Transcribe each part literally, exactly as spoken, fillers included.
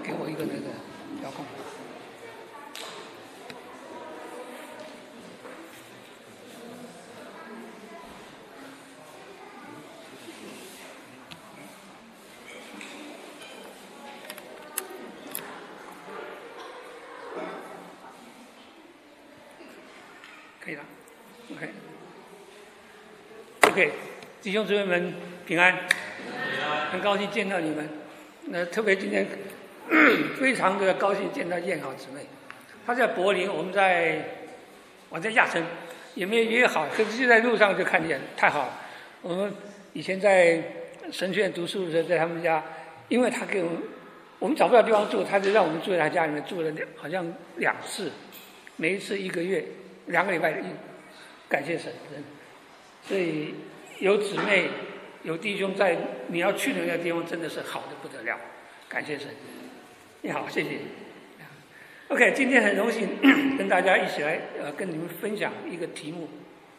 给我一个那个遥控。可以了 ，OK，OK，、okay. okay, 弟兄姊妹们平安，很高兴见到你们。那特别今天非常的高兴见到燕好姊妹，她在柏林，我们在我在亚琛，也没有约好，可是就在路上就看见，太好了。我们以前在神学院读书的时候，在他们家，因为他给我们，我们找不到地方住，他就让我们住在他家里面，住了好像两次，每一次一个月。两个礼拜，感谢神，所以有姊妹、有弟兄在你要去的那个地方，真的是好的不得了，感谢神。你好，谢谢。OK， 今天很荣幸跟大家一起来呃跟你们分享一个题目，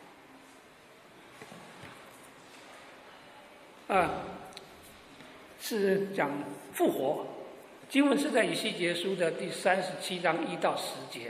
啊、呃，是讲复活。经文是在以西结书的第三十七章一到十节。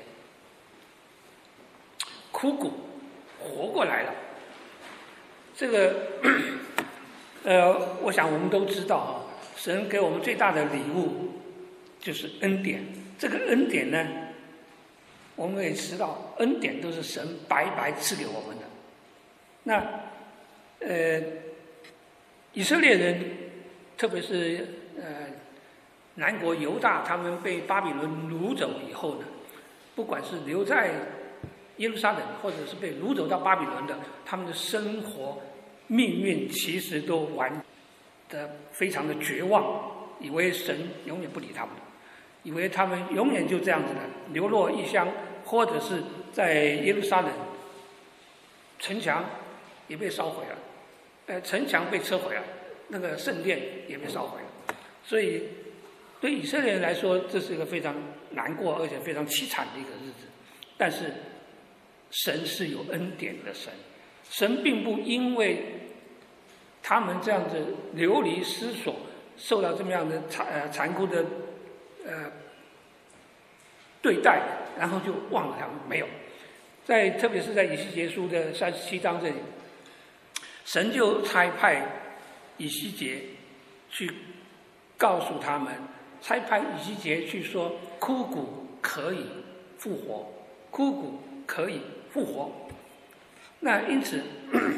枯骨活过来了，这个呃，我想我们都知道啊，神给我们最大的礼物就是恩典。这个恩典呢，我们也知道，恩典都是神白白赐给我们的。那呃，以色列人，特别是呃南国犹大，他们被巴比伦掳走以后呢，不管是留在耶路撒冷，或者是被掳走到巴比伦的，他们的生活命运其实都玩得非常的绝望，以为神永远不理他们，以为他们永远就这样子的流落异乡，或者是在耶路撒冷城墙也被烧毁了，呃，城墙被摧毁了，那个圣殿也被烧毁了，所以对以色列人来说，这是一个非常难过而且非常凄惨的一个日子，但是神是有恩典的神，神并不因为他们这样子流离失所，受到这么样的残呃残酷的呃对待，然后就忘了他们，没有。在特别是在以西结书的三十七章这里，神就差派以西结去告诉他们，差派以西结去说，枯骨可以复活，枯骨可以复活。那因此，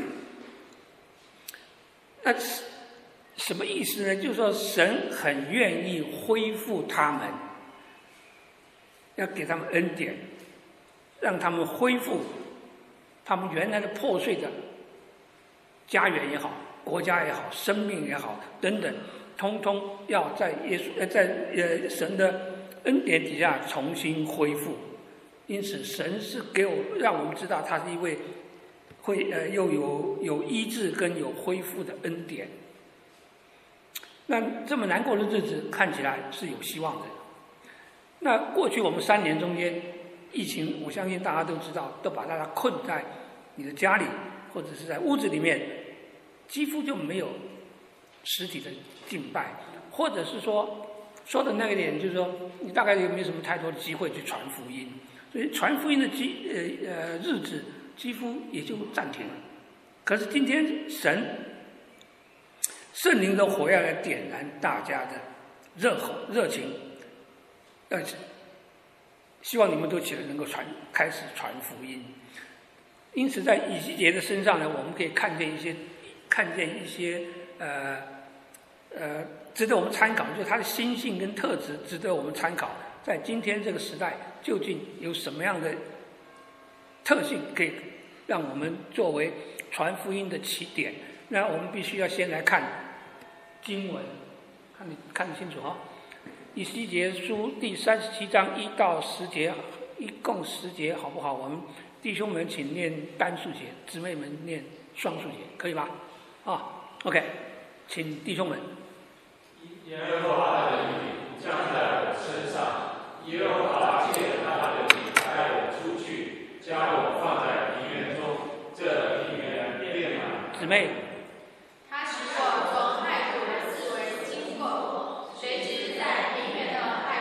那什么意思呢？就是说神很愿意恢复他们，要给他们恩典，让他们恢复他们原来的破碎的家园也好，国家也好，生命也好等等，通通要在耶稣呃在呃神的恩典底下重新恢复。因此，神是给我让我们知道，他是一位会呃又有有医治跟有恢复的恩典。那这么难过的日子看起来是有希望的。那过去我们三年中间疫情，我相信大家都知道，都把大家困在你的家里或者是在屋子里面，几乎就没有实体的敬拜，或者是说说的那个点就是说，你大概也没什么太多的机会去传福音。所以传福音的机呃呃日子几乎也就暂停了。可是今天神圣灵的火要来点燃大家的热火热情，呃，希望你们都起来能够传开始传福音。因此，在以西结的身上呢，我们可以看见一些看见一些呃呃值得我们参考，就是他的心性跟特质值得我们参考。在今天这个时代，究竟有什么样的特性可以让我们作为传福音的起点？那我们必须要先来看经文，看你看得清楚哈。以西结书第三十七章一到十节，一共十节，好不好？我们弟兄们请念单数节，姊妹们念双数节，可以吗？啊 ，OK， 请弟兄们。 耶和华的灵降在我身上，耶和华借他的灵带我出去，将我放在平原中，这平原遍满姊妹。 他使我从害苦的四围经过，谁知在平原的害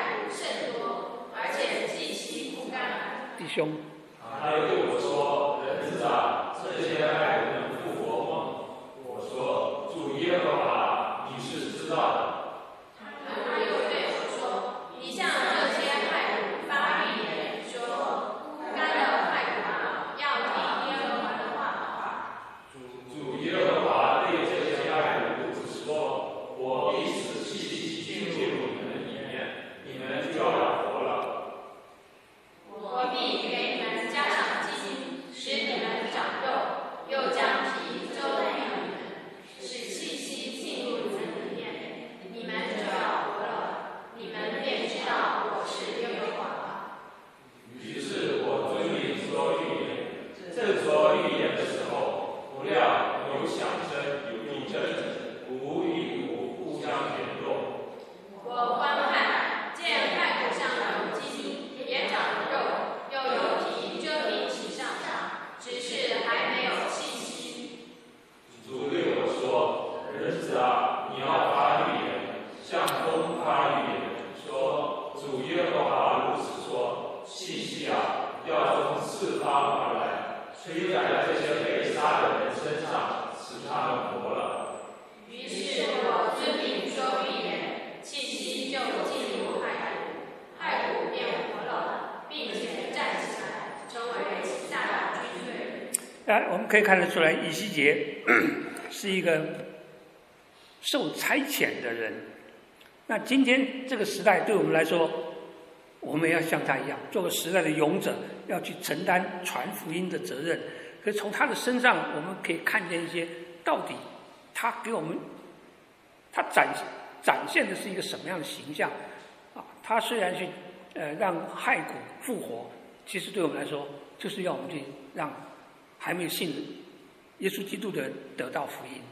兄。 他又对我说：“人子啊，这些爱人能复活吗？”我说：“主耶和华，你是知道的。” 他又对我说：“你向这些害苦发预言说，干的害苦啊，要听耶和华的话。” 主耶和华对这些爱苦说：“我必使气息进入你们里面，你们就要活了。 我必给你们加上基因，使你们长肉，又将皮遮盖你们，使气息进入你们里面，你们就要活了。你们便知道我是耶和华了。” 于是我遵命说预言。正说预言的时候，不料有响声，有地震，鼓与鼓互相联动。 我观看，见骸骨上有基因，也长了肉，又有皮遮蔽其上下，只是还没有气息。 主对我说：“人子啊，你要发预言，向风发预言，说：主耶和华如此说：气息啊，要从四方而来，吹在这些被杀的人身上，使他们活了。” 于是我遵命说预言，气息就进入骸骨，骸骨变活了，并且站起来，成为其大的军队。 哎，我们可以看得出来，以西结是一个受差遣的人。那今天这个时代对我们来说，我们要像他一样，做个时代的勇者，要去承担传福音的责任。可是从他的身上，我们可以看见一些，到底他给我们，他展展现的是一个什么样的形象啊？他虽然去呃让骸骨复活，其实对我们来说，就是要我们去让还没有信耶稣基督的人得到福音。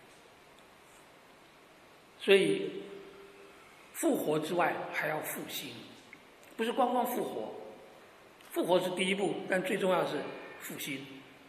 所以复活之外还要复兴，不是光光复活，复活是第一步，但最重要的是复兴。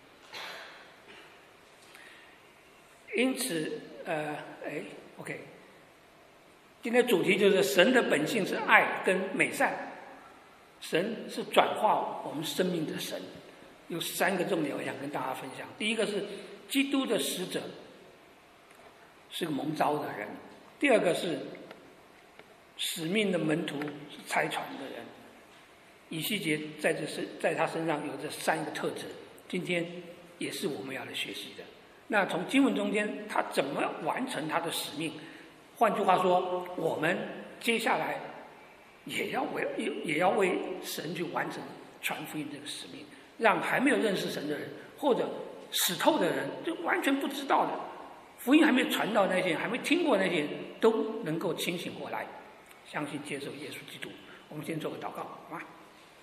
因此呃哎 OK， 今天主题就是神的本性是爱跟美善，神是转化我们生命的神。有三个重点我想跟大家分享。第一个是基督的使者是个蒙召的人，第二个是使命的门徒是差传的人。以西结在这身在他身上有这三个特质，今天也是我们要来学习的。那从经文中间他怎么完成他的使命？换句话说，我们接下来也要为也也要为神去完成传福音这个使命，让还没有认识神的人或者死透的人，就完全不知道的福音还没有传到那些人，还没听过那些人，都能够清醒过来，相信接受耶稣基督。我们先做个祷告，好吗？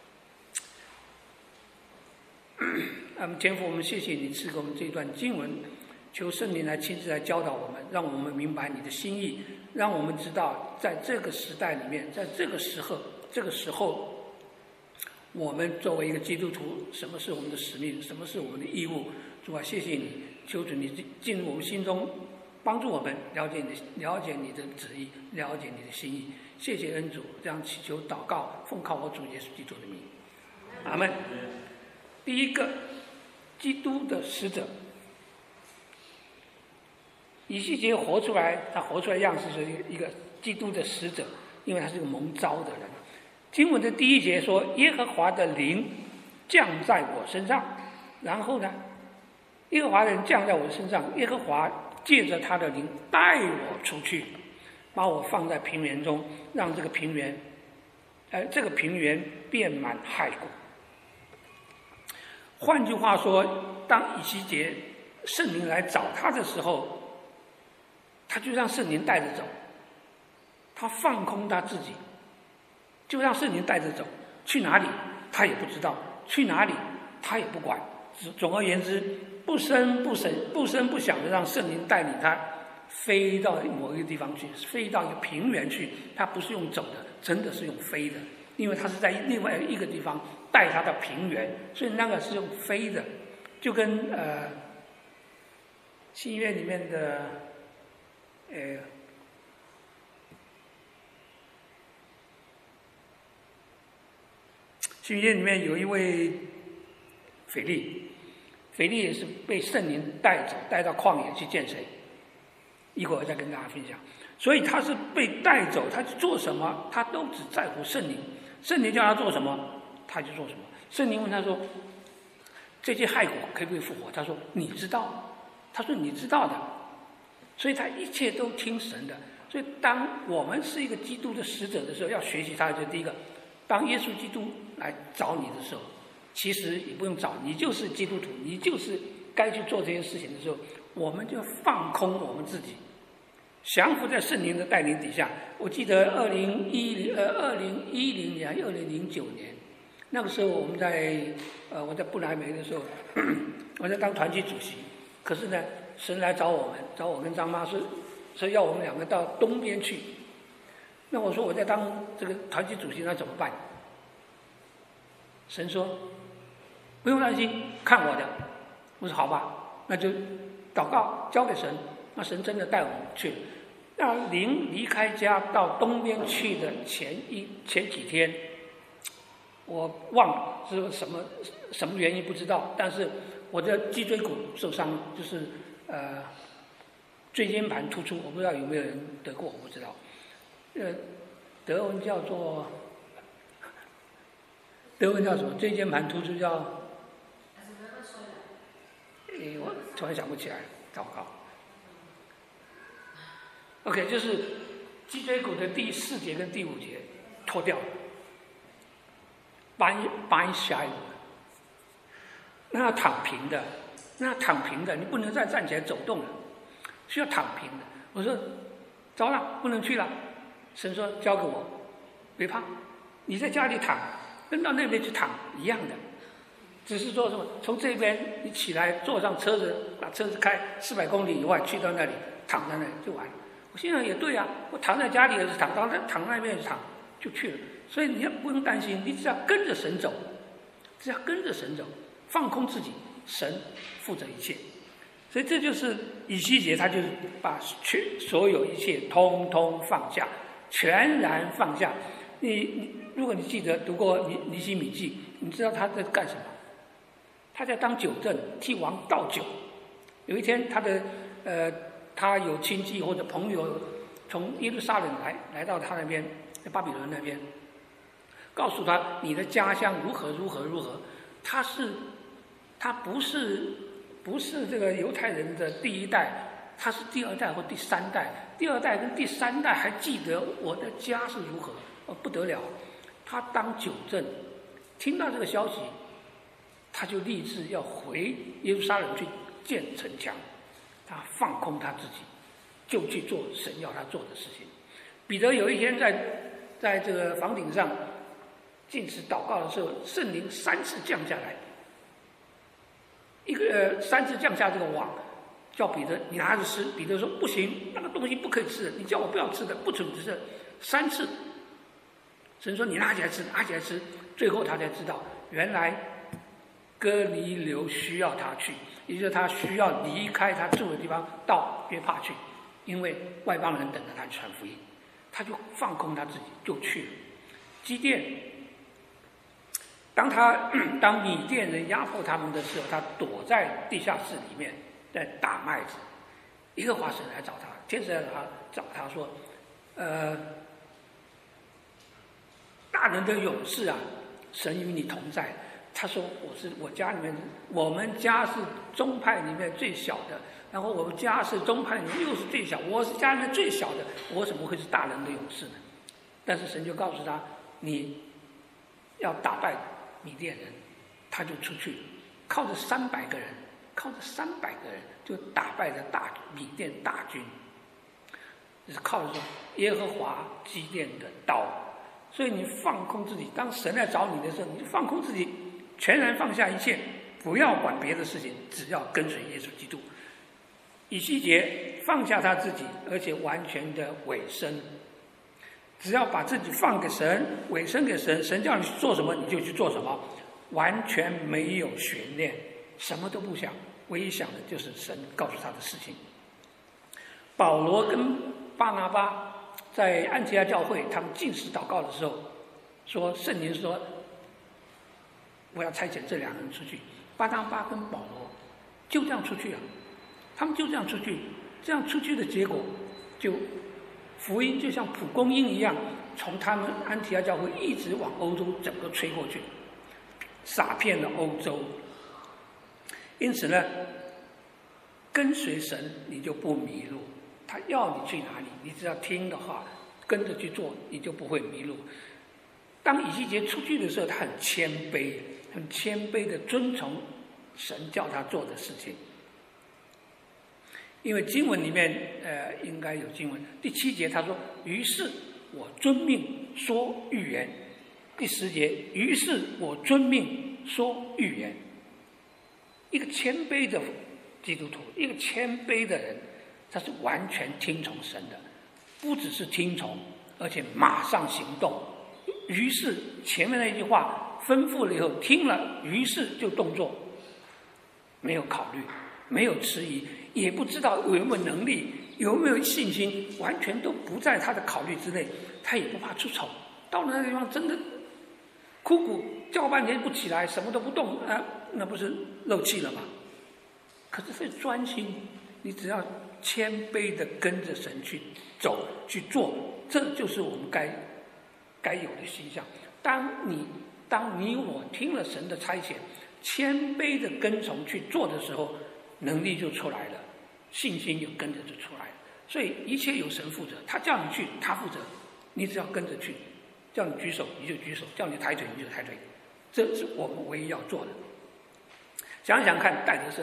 那么天父，我们谢谢你赐给我们这段经文，求圣灵来亲自来教导我们，让我们明白你的心意，让我们知道在这个时代里面，在这个时候这个时候我们作为一个基督徒，什么是我们的使命，什么是我们的义务。主啊，谢谢你，求主你进入我们心中，帮助我们了解你了解你的旨意，了解你的心意。谢谢恩主，这样祈求祷告，奉靠我主耶稣基督的名，阿们。第一个，基督的使者。以西结活出来，他活出来的样式是一个基督的使者，因为他是一个蒙召的人。经文的第一节说：“耶和华的灵降在我身上。”然后呢，耶和华的灵降在我身上，耶和华借着他的灵带我出去，把我放在平原中，让这个平原，呃，这个平原遍满骸骨。换句话说，当以西结圣灵来找他的时候，他就让圣灵带着走，他放空他自己，就让圣灵带着走，去哪里他也不知道，去哪里他也不管。总而言之，不声不声不声不响的让圣灵带领他飞到某一个地方去，飞到一个平原去。他不是用走的，真的是用飞的，因为他是在另外一个地方带他到平原，所以那个是用飞的，就跟呃新约里面的呃新约里面有一位腓力，腓力也是被圣灵带走，带到旷野去见谁？一会儿再跟大家分享。所以他是被带走，他去做什么，他都只在乎圣灵。圣灵叫他做什么，他就做什么。圣灵问他说：“这些骸骨可不可以复活？”他说：“你知道。”他说：“你知道的。”所以他一切都听神的。所以当我们是一个基督的使者的时候，要学习他的。第一个，当耶稣基督来找你的时候，其实也不用找，你就是基督徒，你就是该去做这件事情的时候，我们就放空我们自己，降服在圣灵的带领底下。我记得二零一零呃二零一零年二零零九年那个时候，我们在呃我在布莱梅的时候，我在当团契主席。可是呢，神来找我们，找我跟张妈是说要我们两个到东边去。那我说我在当这个团契主席，那怎么办？神说不用担心，看我的。我说好吧，那就祷告交给神。那神真的带我们去了。让灵离开家到东边去的前一前几天，我忘了是什么什么原因不知道，但是我的脊椎骨受伤，就是呃椎间盘突出，我不知道有没有人得过，我不知道。呃，德文叫做德文叫什么？椎间盘突出叫？诶，我突然想不起来，糟糕。OK， 就是脊椎骨的第四节跟第五节脱掉了，掰掰下来了。那要躺平的，那要躺平的，你不能再站起来走动了，需要躺平的。我说，糟了，不能去了。神说交给我，别怕，你在家里躺，跟到那边去躺一样的，只是说什么，从这边你起来，坐上车子，把车子开四百公里以外，去到那里，躺在那里就完了。我心想也对啊，我躺在家里也是躺，躺在躺那边也是躺，就去了。所以你要不用担心，你只要跟着神走，只要跟着神走，放空自己，神负责一切。所以这就是以西结，他就是把全所有一切通通放下，全然放下。你你如果你记得读过尼尼希米记，你知道他在干什么？他在当酒政，替王倒酒。有一天，他的呃。他有亲戚或者朋友从耶路撒冷来来到他那边，在巴比伦那边，告诉他你的家乡如何如何如何。他是他不是不是这个犹太人的第一代，他是第二代或第三代。第二代跟第三代还记得我的家是如何，哦不得了。他当酒政，听到这个消息，他就立志要回耶路撒冷去建城墙。他放空他自己，就去做神要他做的事情。彼得有一天在在这个房顶上进食祷告的时候，圣灵三次降下来，一个呃三次降下这个网，叫彼得你拿着吃。彼得说不行，那个东西不可以吃的，你叫我不要吃的，不准吃。三次，神说你拿起来吃，拿起来吃。最后他才知道，原来哥尼流需要他去。也就是他需要离开他住的地方到约帕去，因为外邦人等着他传福音，他就放空他自己就去了。基甸，当他当米甸人压迫他们的时候，他躲在地下室里面在打麦子。耶和华神来找他，天使来找他找他说：“呃，大人的勇士啊，神与你同在。”他说：“我是我家里面，我们家是宗派里面最小的，然后我们家是宗派里面又是最小，我是家里面最小的，我怎么会是大人的勇士呢？”但是神就告诉他：“你要打败米甸人。”他就出去，靠着三百个人，靠着三百个人就打败了大米甸大军，就是靠着说耶和华基甸的刀。所以你放空自己，当神来找你的时候，你就放空自己。全然放下一切，不要管别的事情，只要跟随耶稣基督。以西结放下他自己，而且完全的委身，只要把自己放给神，委身给神，神叫你做什么你就去做什么，完全没有悬念，什么都不想，唯一想的就是神告诉他的事情。保罗跟巴拿巴在安提阿教会他们禁食祷告的时候，说圣灵说我要差遣这两个人出去，巴拿巴跟保罗就这样出去了，他们就这样出去，这样出去的结果，就福音就像蒲公英一样，从他们安提阿教会一直往欧洲整个吹过去，洒遍了欧洲。因此呢，跟随神你就不迷路，他要你去哪里，你只要听的话，跟着去做，你就不会迷路。当以西结出去的时候，他很谦卑，很谦卑的遵从神叫他做的事情。因为经文里面，呃，应该有经文第七节，他说：“于是我遵命说预言。”第十节，于是我遵命说预言。一个谦卑的基督徒，一个谦卑的人，他是完全听从神的，不只是听从，而且马上行动。于是前面那句话吩咐了以后，听了，于是就动作，没有考虑，没有迟疑，也不知道有没有能力，有没有信心，完全都不在他的考虑之内。他也不怕出丑，到了那个地方真的哭苦叫半天不起来，什么都不动啊，那不是漏气了吗？可是会专心，你只要谦卑的跟着神去走去做，这就是我们该该有的形象。当你当你我听了神的差遣，谦卑的跟从去做的时候，能力就出来了，信心就跟着就出来了。所以一切由神负责，他叫你去，他负责，你只要跟着去。叫你举手你就举手，叫你抬腿你就抬腿，这是我们唯一要做的。想想看，戴德生，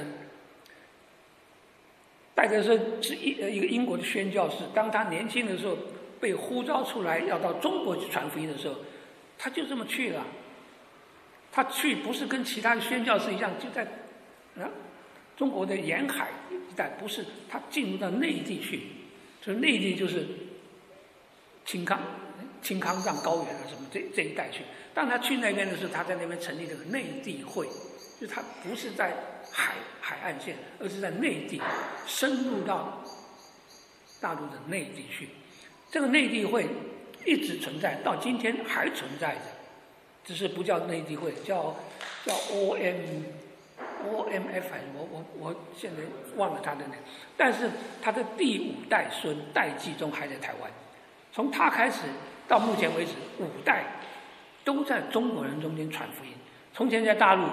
戴德生是一一个英国的宣教士，当他年轻的时候被呼召出来要到中国去传福音的时候，他就这么去了。他去不是跟其他的宣教士一样，就在啊中国的沿海一带，不是，他进入到内地去，所以内地就是青康。青康藏高原啊，什么这这一带去。当他去那边的时候，他在那边成立这个内地会，就他不是在海海岸线，而是在内地深入到大陆的内地去。这个内地会一直存在，到今天还存在着，只是不叫内地会，叫叫 O M O M F 还是我我我现在忘了他的那个，但是他的第五代孙戴季忠还在台湾，从他开始。到目前为止，五代都在中国人中间传福音。从前在大陆，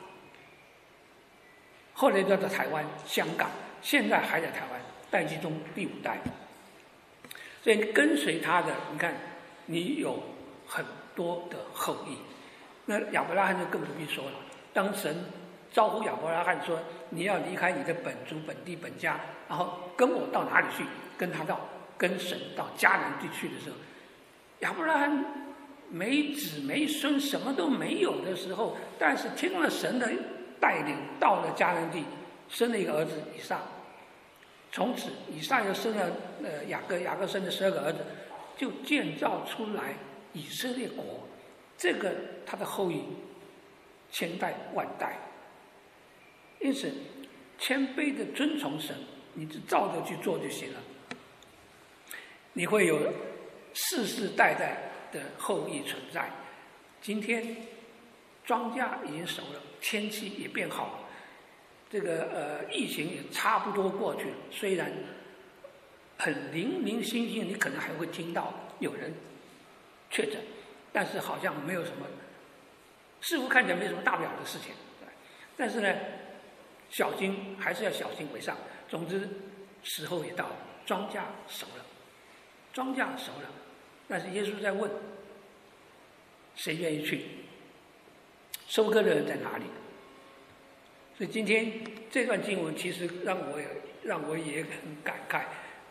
后来就在台湾、香港，现在还在台湾。戴季忠第五代，所以跟随他的，你看，你有很多的后裔。那亚伯拉罕就更不必说了。当神招呼亚伯拉罕说：“你要离开你的本族、本地、本家，然后跟我到哪里去？”跟他到跟神到迦南地去的时候。亚伯拉罕没子没孙，什么都没有的时候，但是听了神的带领，到了迦南地，生了一个儿子以撒。从此，以撒又生了呃雅各，雅各生了十二个儿子，就建造出来以色列国。这个他的后裔，千代万代。因此，谦卑的遵从神，你就照着去做就行了。你会有世世代代的后裔存在。今天庄稼已经熟了，天气也变好了，这个呃疫情也差不多过去了。虽然很零零星星，你可能还会听到有人确诊，但是好像没有什么，似乎看起来没什么大不了的事情。但是呢，小心还是要小心为上。总之，时候也到了，庄稼熟了，庄稼熟了。但是耶稣在问，谁愿意去？收割的人在哪里？所以今天这段经文其实让我也让我也很感慨。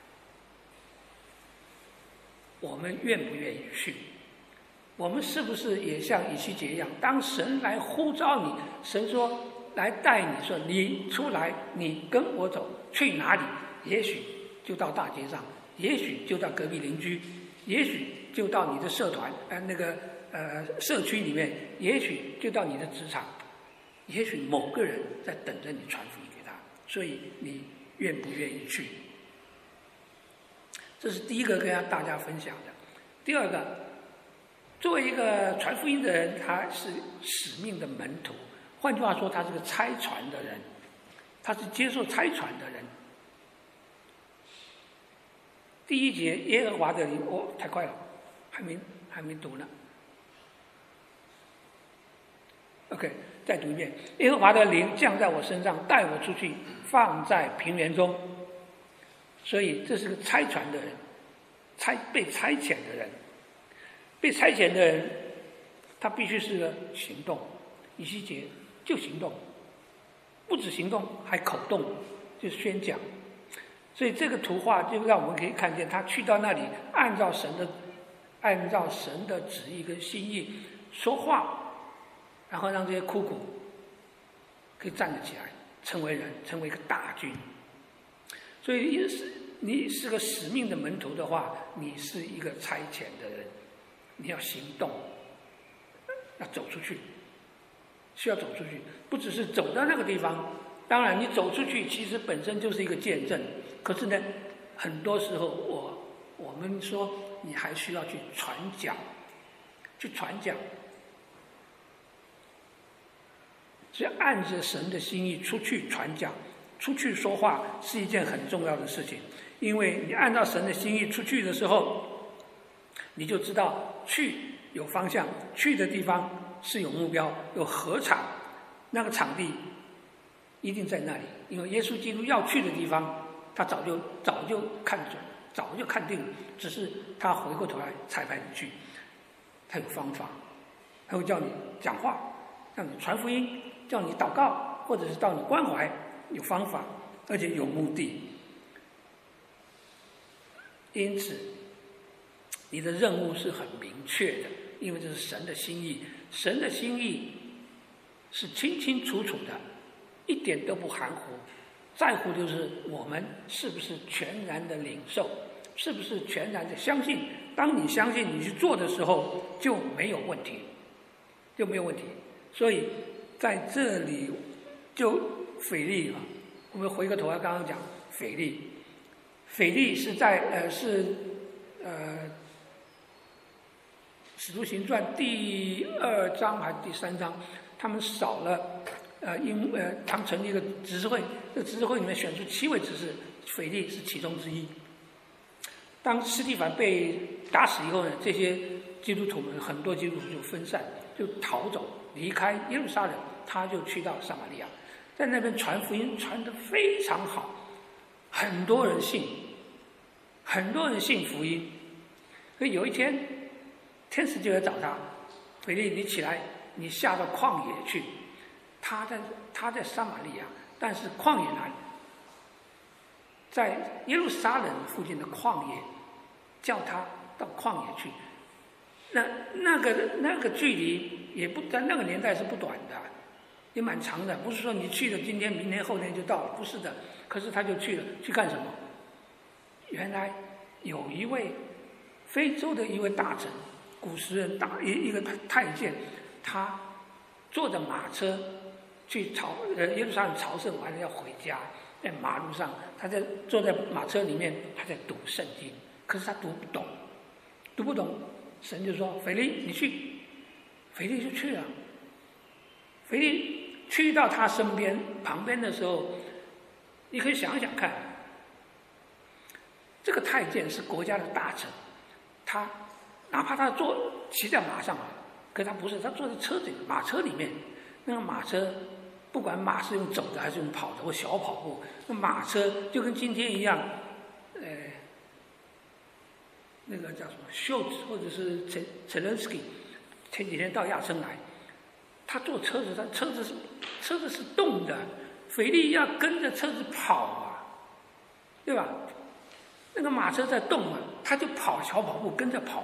我们愿不愿意去？我们是不是也像以西结一样？当神来呼召你，神说来带你，说你出来，你跟我走，去哪里？也许就到大街上，也许就到隔壁邻居。也许就到你的社团，呃，那个呃社区里面，也许就到你的职场，也许某个人在等着你传福音给他，所以你愿不愿意去？这是第一个跟大家分享的。第二个， 作为一个传福音的人，他是使命的门徒，换句话说，他是个差传的人，他是接受差传的人。第一节，耶和华的灵，哦，太快了，还没还没读呢。OK， 再读一遍。耶和华的灵降在我身上，带我出去，放在平原中。所以这是个差传的人，差被差遣的人，被差遣的人，他必须是个行动。以西结就行动，不止行动，还口动，就宣讲。所以这个图画就让我们可以看见，他去到那里，按照神的按照神的旨意跟心意说话，然后让这些枯骨可以站得起来，成为人，成为一个大军。所以你是个使命的门徒的话，你是一个差遣的人，你要行动，要走出去，需要走出去，不只是走到那个地方。当然，你走出去其实本身就是一个见证，可是呢，很多时候我我们说你还需要去传讲，去传讲。所以按着神的心意出去传讲，出去说话是一件很重要的事情。因为你按照神的心意出去的时候，你就知道去有方向，去的地方是有目标，有禾场，那个场地一定在那里。因为耶稣基督要去的地方，他早就早就看准，早就看定了，只是他回过头来才派你去。他有方法，他会叫你讲话，让你传福音，叫你祷告，或者是叫你关怀，有方法，而且有目的。因此，你的任务是很明确的，因为这是神的心意。神的心意是清清楚楚的，一点都不含糊。在乎就是我们是不是全然的领受，是不是全然的相信。当你相信，你去做的时候就没有问题，就没有问题。所以在这里，就腓利啊，我们回个头来，刚刚讲腓利。腓利是在呃是呃《使徒行传》第二章还是第三章，他们少了呃因呃他们成立一个执事会，这个执事会里面选出七位执事，腓利是其中之一。当司提反被打死以后呢，这些基督徒们很多基督徒就分散，就逃走，离开耶路撒冷，他就去到撒玛利亚，在那边传福音，传得非常好。很多人信，很多人信福音。所以有一天，天使就来找他，腓利，你起来，你下到旷野去。他在他在撒玛利亚，但是旷野哪里？在耶路撒冷附近的旷野，叫他到旷野去。那那个那个距离也不在那个年代是不短的，也蛮长的。不是说你去了，今天、明天、后天就到了，不是的。可是他就去了，去干什么？原来有一位非洲的一位大臣，古时人大一一个太监，他坐着马车去朝呃耶路撒冷朝圣完了要回家，在马路上，他在坐在马车里面，他在读圣经，可是他读不懂，读不懂，神就说：“腓利，你去。”腓利就去了。腓利去到他身边旁边的时候，你可以想想看，这个太监是国家的大臣，他哪怕他坐骑在马上，可他不是，他坐在车子马车里面。那个马车，不管马是用走的还是用跑的或小跑步，那马车就跟今天一样，呃，那个叫什么秀兹或者是陈陈伦斯基，前几天到亚琛来，他坐车子，他车子是车子是动的。腓利要跟着车子跑啊，对吧？那个马车在动啊，他就跑小跑步跟着跑。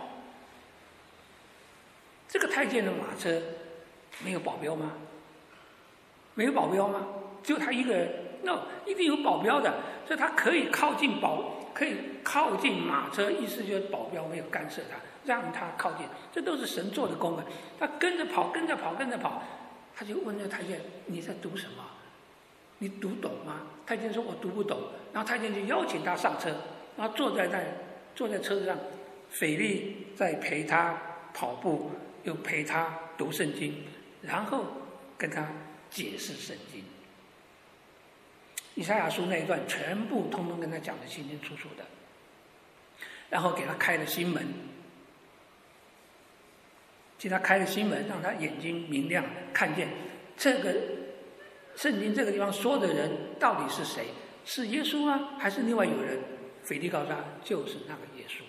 这个太监的马车没有保镖吗？没有保镖吗？只有他一个人？ no， 一定有保镖的，所以他可以靠近保，可以靠近马车，意思就是保镖没有干涉他，让他靠近，这都是神做的工啊。他跟着跑，跟着跑，跟着跑，他就问这个太监：“你在读什么？你读懂吗？”太监说：“我读不懂。”然后太监就邀请他上车，然后坐在那，坐在车子上，腓利在陪他跑步，又陪他读圣经，然后跟他解释圣经。以赛亚书那一段全部通通跟他讲得清清楚楚的，然后给他开了心门，给他开了心门，让他眼睛明亮，看见这个圣经这个地方说的人到底是谁，是耶稣吗？还是另外有人？腓力告诉他，就是那个耶稣。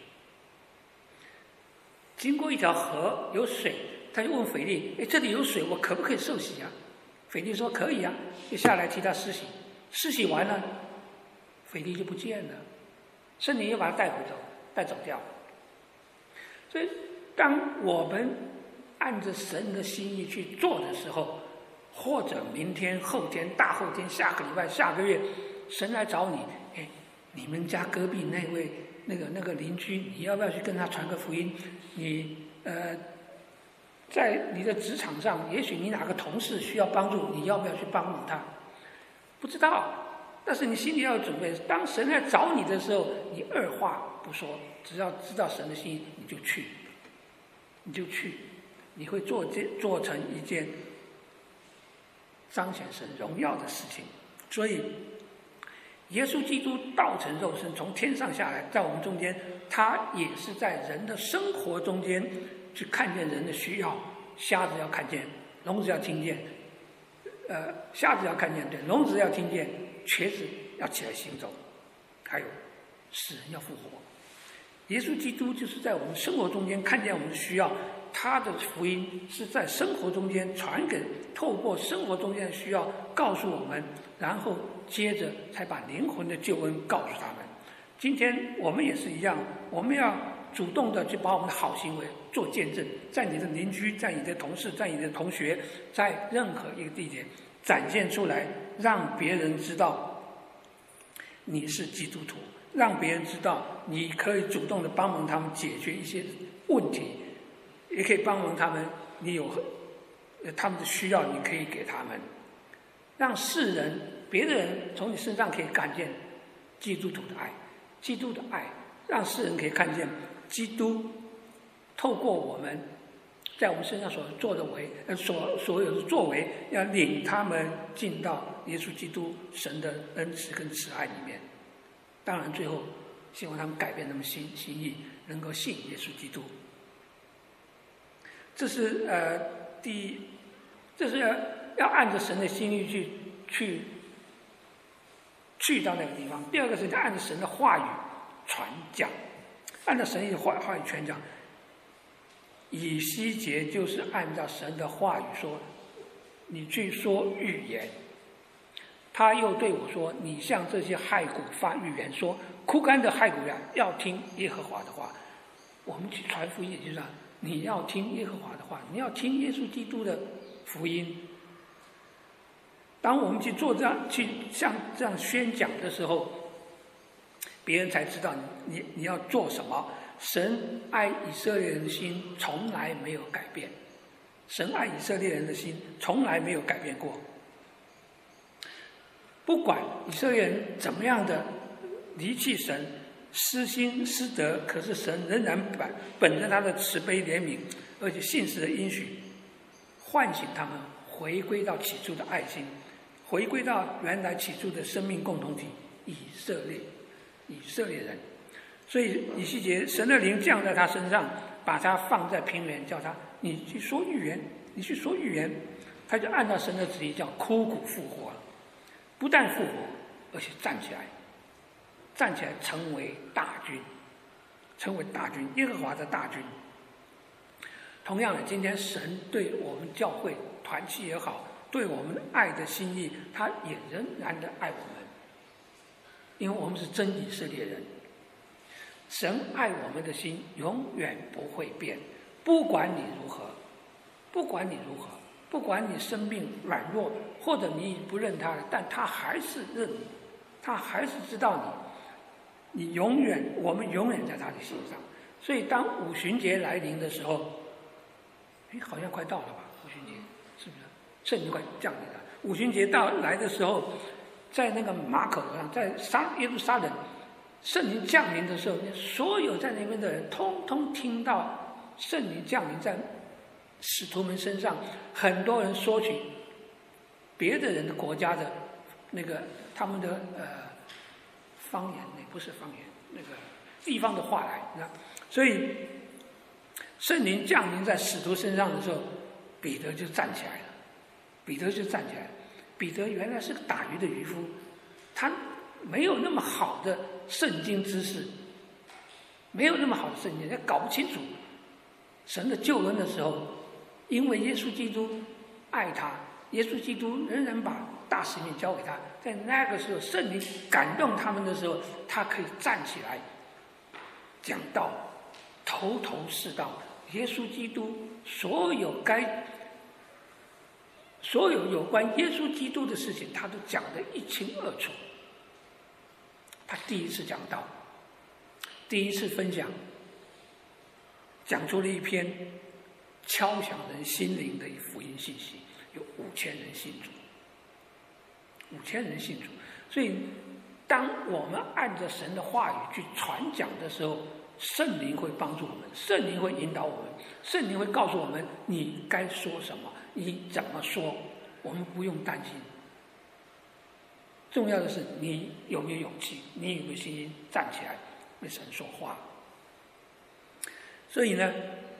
经过一条河，有水，他就问腓力：哎，这里有水，我可不可以受洗啊？腓力说可以啊，就下来替他施洗。施洗完了，腓力就不见了，圣灵又把他带回走，带走掉。所以，当我们按着神的心意去做的时候，或者明天、后天、大后天、下个礼拜、下个月，神来找你，哎，你们家隔壁那位那个那个邻居，你要不要去跟他传个福音？你呃，在你的职场上，也许你哪个同事需要帮助，你要不要去帮忙他？不知道，但是你心里要有准备。当神来找你的时候，你二话不说，只要知道神的心意，你就去，你就去，你会做这做成一件彰显神荣耀的事情。所以，耶稣基督道成肉身，从天上下来，在我们中间，他也是在人的生活中间去看见人的需要。瞎子要看见，聋子要听见。呃，瞎子要看见，对，聋子要听见，瘸子要起来行走，还有死人要复活。耶稣基督就是在我们生活中间看见我们的需要，他的福音是在生活中间传给，透过生活中间的需要告诉我们，然后接着才把灵魂的救恩告诉他们。今天我们也是一样，我们要主动的去把我们的好行为做见证，在你的邻居，在你的同事，在你的同学，在任何一个地点展现出来，让别人知道你是基督徒，让别人知道你可以主动的帮忙他们解决一些问题，也可以帮忙他们，你有他们的需要，你可以给他们，让世人别的人从你身上可以看见基督徒的爱，基督的爱让世人可以看见基督透过我们在我们身上所做的为呃所所有的作为，要领他们进到耶稣基督神的恩慈跟慈爱里面。当然最后希望他们改变他们心心意，能够信耶稣基督。这是呃第一，这是要要按着神的心意去去去到那个地方。第二个是按着神的话语传讲，按照神的话话语传讲。以西结就是按照神的话语说，你去说预言。他又对我说，你向这些骸骨发预言，说枯干的骸骨呀，要听耶和华的话。我们去传福音，也就是说，你要听耶和华的话，你要听耶稣基督的福音。当我们去做这样去像这样宣讲的时候，别人才知道你你你要做什么。神爱以色列人的心从来没有改变，神爱以色列人的心从来没有改变过。不管以色列人怎么样的离弃神，失心失德，可是神仍然本本着他的慈悲怜悯，而且信实的应许，唤醒他们回归到起初的爱心，回归到原来起初的生命共同体以色列以色列人。所以以西结神的灵降在他身上，把他放在平原，叫他你去说预言，你去说预言。他就按照神的旨意叫枯骨复活，不但复活，而且站起来，站起来成为大军，成为大军，耶和华的大军。同样的，今天神对我们教会团契也好，对我们爱的心意，他也仍然的爱我们，因为我们是真以色列人。神爱我们的心永远不会变，不管你如何，不管你如何，不管你生病软弱，或者你不认他了，但他还是认你，他还是知道你，你永远，我们永远在他的心上。所以当五旬节来临的时候，哎，好像快到了吧？五旬节是不是？圣灵快降临了。五旬节到来的时候，在那个马可上，在撒耶路撒冷。圣灵降临的时候，所有在那边的人通通听到圣灵降临在使徒们身上，很多人说起别的人的国家的那个他们的呃方言，那不是方言，那个地方的话来，你知道，所以圣灵降临在使徒身上的时候，彼得就站起来了，彼得就站起来了。彼得原来是个打鱼的渔夫，他没有那么好的圣经知识，没有那么好的圣经，他搞不清楚神的救恩的时候，因为耶稣基督爱他，耶稣基督仍然把大使命交给他，在那个时候圣灵感动他们的时候，他可以站起来讲道，头头是道。耶稣基督所有该所有有关耶稣基督的事情，他都讲得一清二楚。他第一次讲道，第一次分享，讲出了一篇敲响人心灵的福音信息，有五千人信主，五千人信主。所以，当我们按着神的话语去传讲的时候，圣灵会帮助我们，圣灵会引导我们，圣灵会告诉我们你该说什么，你怎么说，我们不用担心。重要的是你有没有勇气，你有没有信心站起来为神说话。所以呢，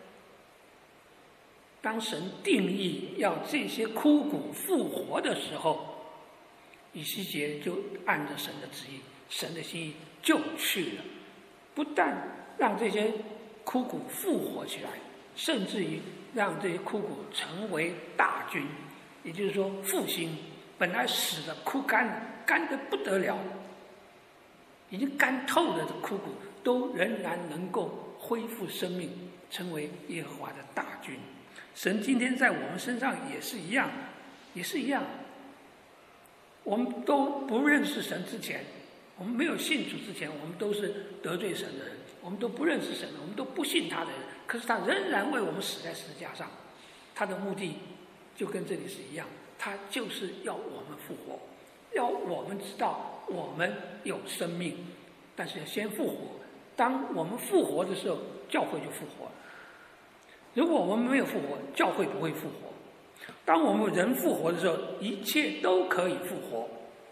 当神定义要这些枯骨复活的时候，以西结就按着神的旨意，神的心意就去了，不但让这些枯骨复活起来，甚至于让这些枯骨成为大军，也就是说复兴。本来死的枯干干得不得了，已经干透了的枯骨，都仍然能够恢复生命，成为耶和华的大军。神今天在我们身上也是一样，也是一样。我们都不认识神之前，我们没有信主之前，我们都是得罪神的人，我们都不认识神，我们都不信他的人。可是他仍然为我们死在十字架上，他的目的就跟这里是一样，他就是要我们复活，要我们知道我们有生命，但是要先复活。当我们复活的时候，教会就复活了。如果我们没有复活，教会不会复活。当我们人复活的时候，一切都可以复活。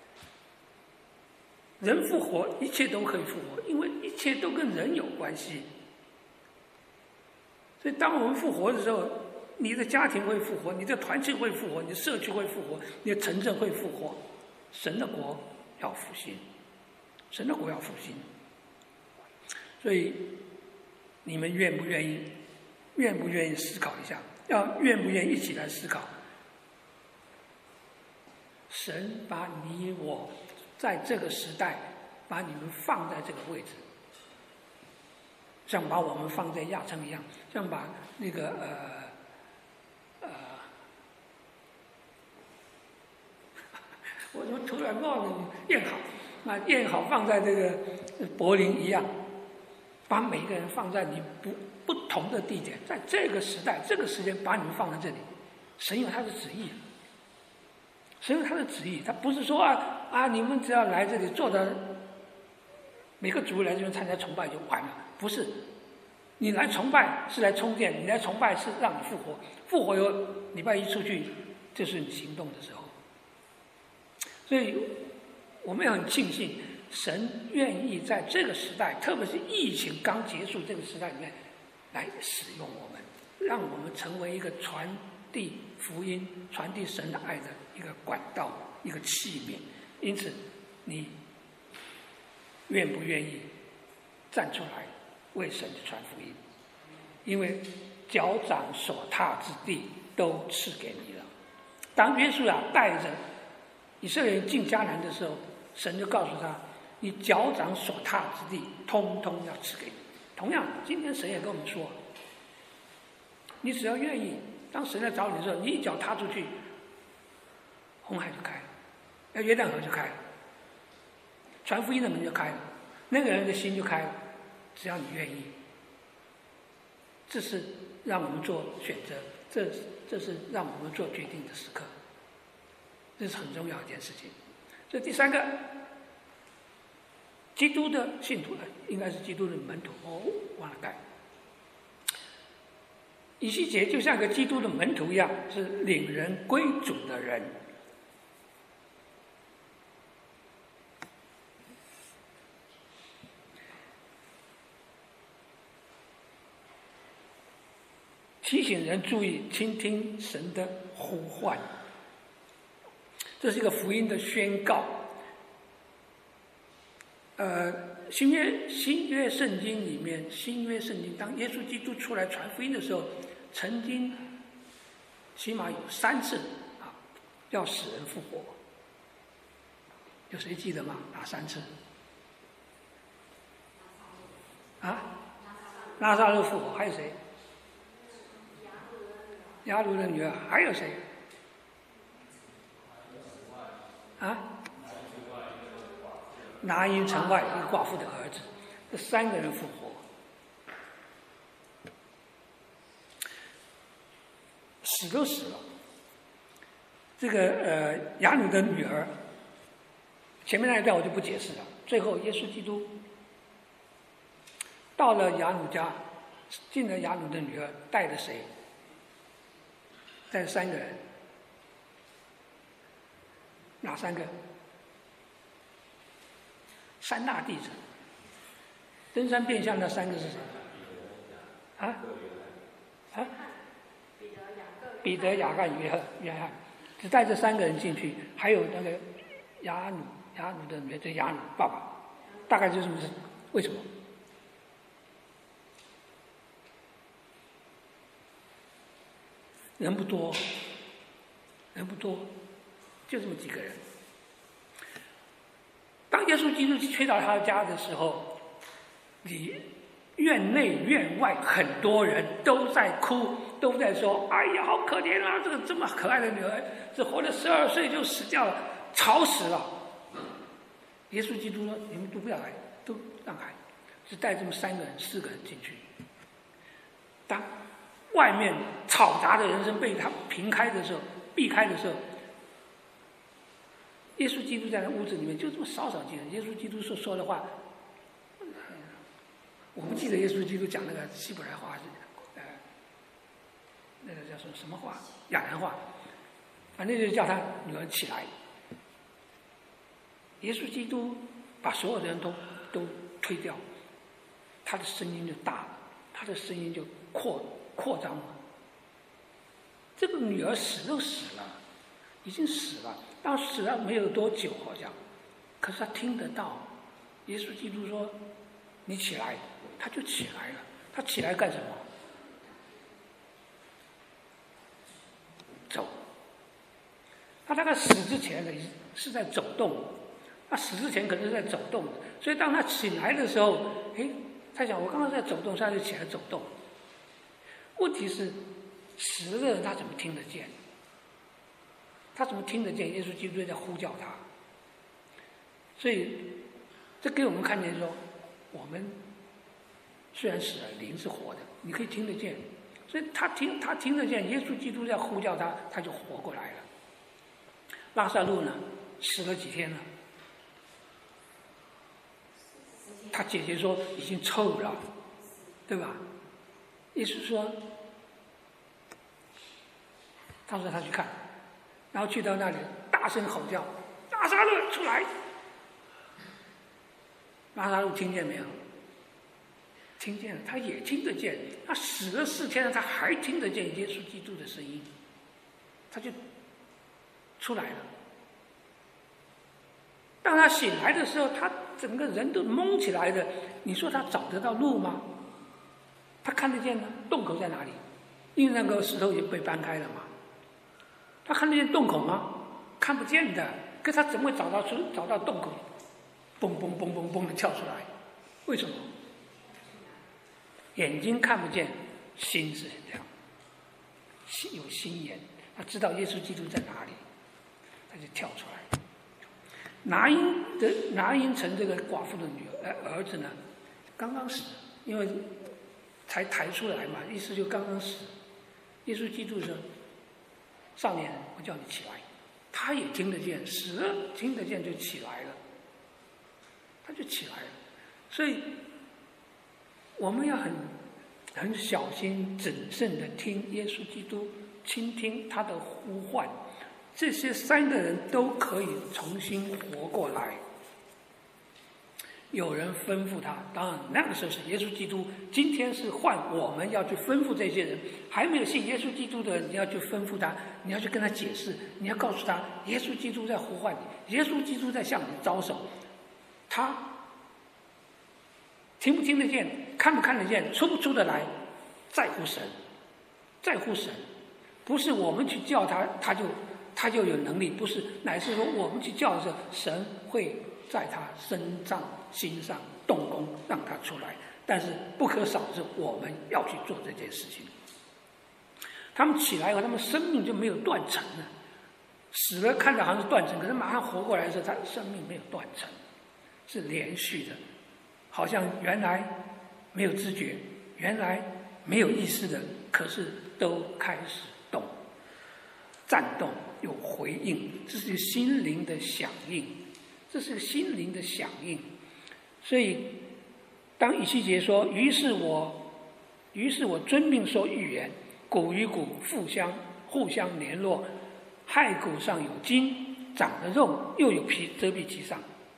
人复活，一切都可以复活，因为一切都跟人有关系。所以当我们复活的时候，你的家庭会复活，你的团契会复活，你的社区会复活，你的城镇会复活。神的国要复兴，神的国要复兴。所以你们愿不愿意？愿不愿意思考一下？要愿不愿意一起来思考？神把你我在这个时代，把你们放在这个位置，像把我们放在亚城一样，像把那个呃呃，我怎么突然忘了燕好，把燕好放在这个柏林一样，把每个人放在你不不同的地点，在这个时代、这个时间把你们放在这里，神有他的旨意。神有他的旨意，他不是说啊啊，你们只要来这里坐的，每个族来这边参加崇拜就完了，不是。你来崇拜是来充电，你来崇拜是让你复活，复活以后礼拜一出去，这是你行动的时候。所以我们要很庆幸，神愿意在这个时代，特别是疫情刚结束这个时代里面，来使用我们，让我们成为一个传递福音、传递神的爱的一个管道、一个器皿。因此，你愿不愿意站出来为神传福音？因为脚掌所踏之地都赐给你了。当约书亚带着以色列人进迦南的时候，神就告诉他：你脚掌所踏之地，通通要赐给你。同样，今天神也跟我们说，你只要愿意，当神来找你的时候，你一脚踏出去，红海就开了，那约旦河就开了，传福音的门就开了，那个人的心就开了。只要你愿意，这是让我们做选择，这这是让我们做决定的时刻，这是很重要的一件事情。这第三个，基督的信徒应该是基督的门徒哦，忘了带。 以西结就像个基督的门徒一样，是领人归主的人。提醒人注意倾听神的呼唤，这是一个福音的宣告。呃，新约新约圣经里面，新约圣经当耶稣基督出来传福音的时候，曾经起码有三次啊，要使人复活。有谁记得吗？哪三次？啊？拉撒路复活，还有谁？雅鲁的女儿，还有谁？啊？拿因城外一个寡妇的儿子，这三个人复活。死都死了。这个呃，雅鲁的女儿，前面那一段我就不解释了。最后，耶稣基督到了雅鲁家，进了雅鲁的女儿，带着谁？带着三个人。哪三个？三大弟子。登山变相那三个是谁？啊？啊？彼得、雅各、约翰，约翰，只带这三个人进去，还有那个雅鲁，雅鲁的女儿，这雅鲁爸爸，大概就是为什么？人不多，人不多，就这么几个人。当耶稣基督去到他家的时候，你院内院外很多人都在哭，都在说：“哎呀，好可怜啊！这个这么可爱的女儿，只活了十二岁就死掉了，吵死了。”耶稣基督说：“你们都不要来，都让开，只带这么三个人、四个人进去。”当外面嘈杂的人声被他平开的时候，避开的时候，耶稣基督在那屋子里面就这么少少几人。耶稣基督所说的话，我不记得耶稣基督讲那个希伯来话是，呃，那个叫什么什么话，亚兰话，反正就叫他女儿起来。耶稣基督把所有的人都都推掉，他的声音就大了，他的声音就扩扩张了。这个女儿死都死了，已经死了，但死了没有多久好像，可是他听得到。耶稣基督说：“你起来。”他就起来了。他起来干什么？走。他大概死之前呢是在走动，他死之前可能是在走动，所以当他醒来的时候，哎，他想我刚刚在走动，他就起来走动。问题是死了的人他怎么听得见？他怎么听得见耶稣基督在呼叫他？所以这给我们看见说，我们虽然死了，灵是活的，你可以听得见。所以他听他听得见耶稣基督在呼叫他，他就活过来了。拉撒路呢，死了几天了？他姐姐说已经臭了，对吧？意思说，他说他去看，然后去到那里大声吼叫：“拉撒路出来！”拉撒路听见没有？听见了，他也听得见。他死了四天了，他还听得见耶稣基督的声音，他就出来了。当他醒来的时候，他整个人都懵起来的。你说他找得到路吗？他看得见呢，洞口在哪里？因为那个石头也被搬开了嘛。他看得见洞口吗？看不见的。可他怎么会找到出找到洞口？蹦蹦蹦蹦蹦的跳出来，为什么？眼睛看不见，心是这样，心有心眼，他知道耶稣基督在哪里，他就跳出来。拿因的拿因城这个寡妇的女儿儿子呢，刚刚死，因为才抬出来嘛，意思就刚刚死。耶稣基督说：“少年人，我叫你起来。”他也听得见，死了听得见就起来了，他就起来了。所以我们要很很小心谨慎的听耶稣基督，倾听他的呼唤，这些三个人都可以重新活过来。有人吩咐他，当然那个时候是耶稣基督，今天是换我们要去吩咐这些人，还没有信耶稣基督的人，你要去吩咐他，你要去跟他解释，你要告诉他，耶稣基督在呼唤你，耶稣基督在向你招手，他听不听得见，看不看得见，出不出得来，在乎神，在乎神，不是我们去叫他，他就他就有能力，不是，乃是说我们去叫的时候，神会在他身上心上动工，让他出来。但是不可少是我们要去做这件事情。他们起来以后，他们生命就没有断层了。死了看着好像是断层，可是马上活过来的时候，他生命没有断层，是连续的，好像原来没有知觉，原来没有意识的，可是都开始动，战斗有回应，这是心灵的响应，这是心灵的响应。所以当以西结说，于是我于是我遵命说预言，骨与骨互相互相联络，骸骨上有筋，长了肉，又有皮遮蔽其上。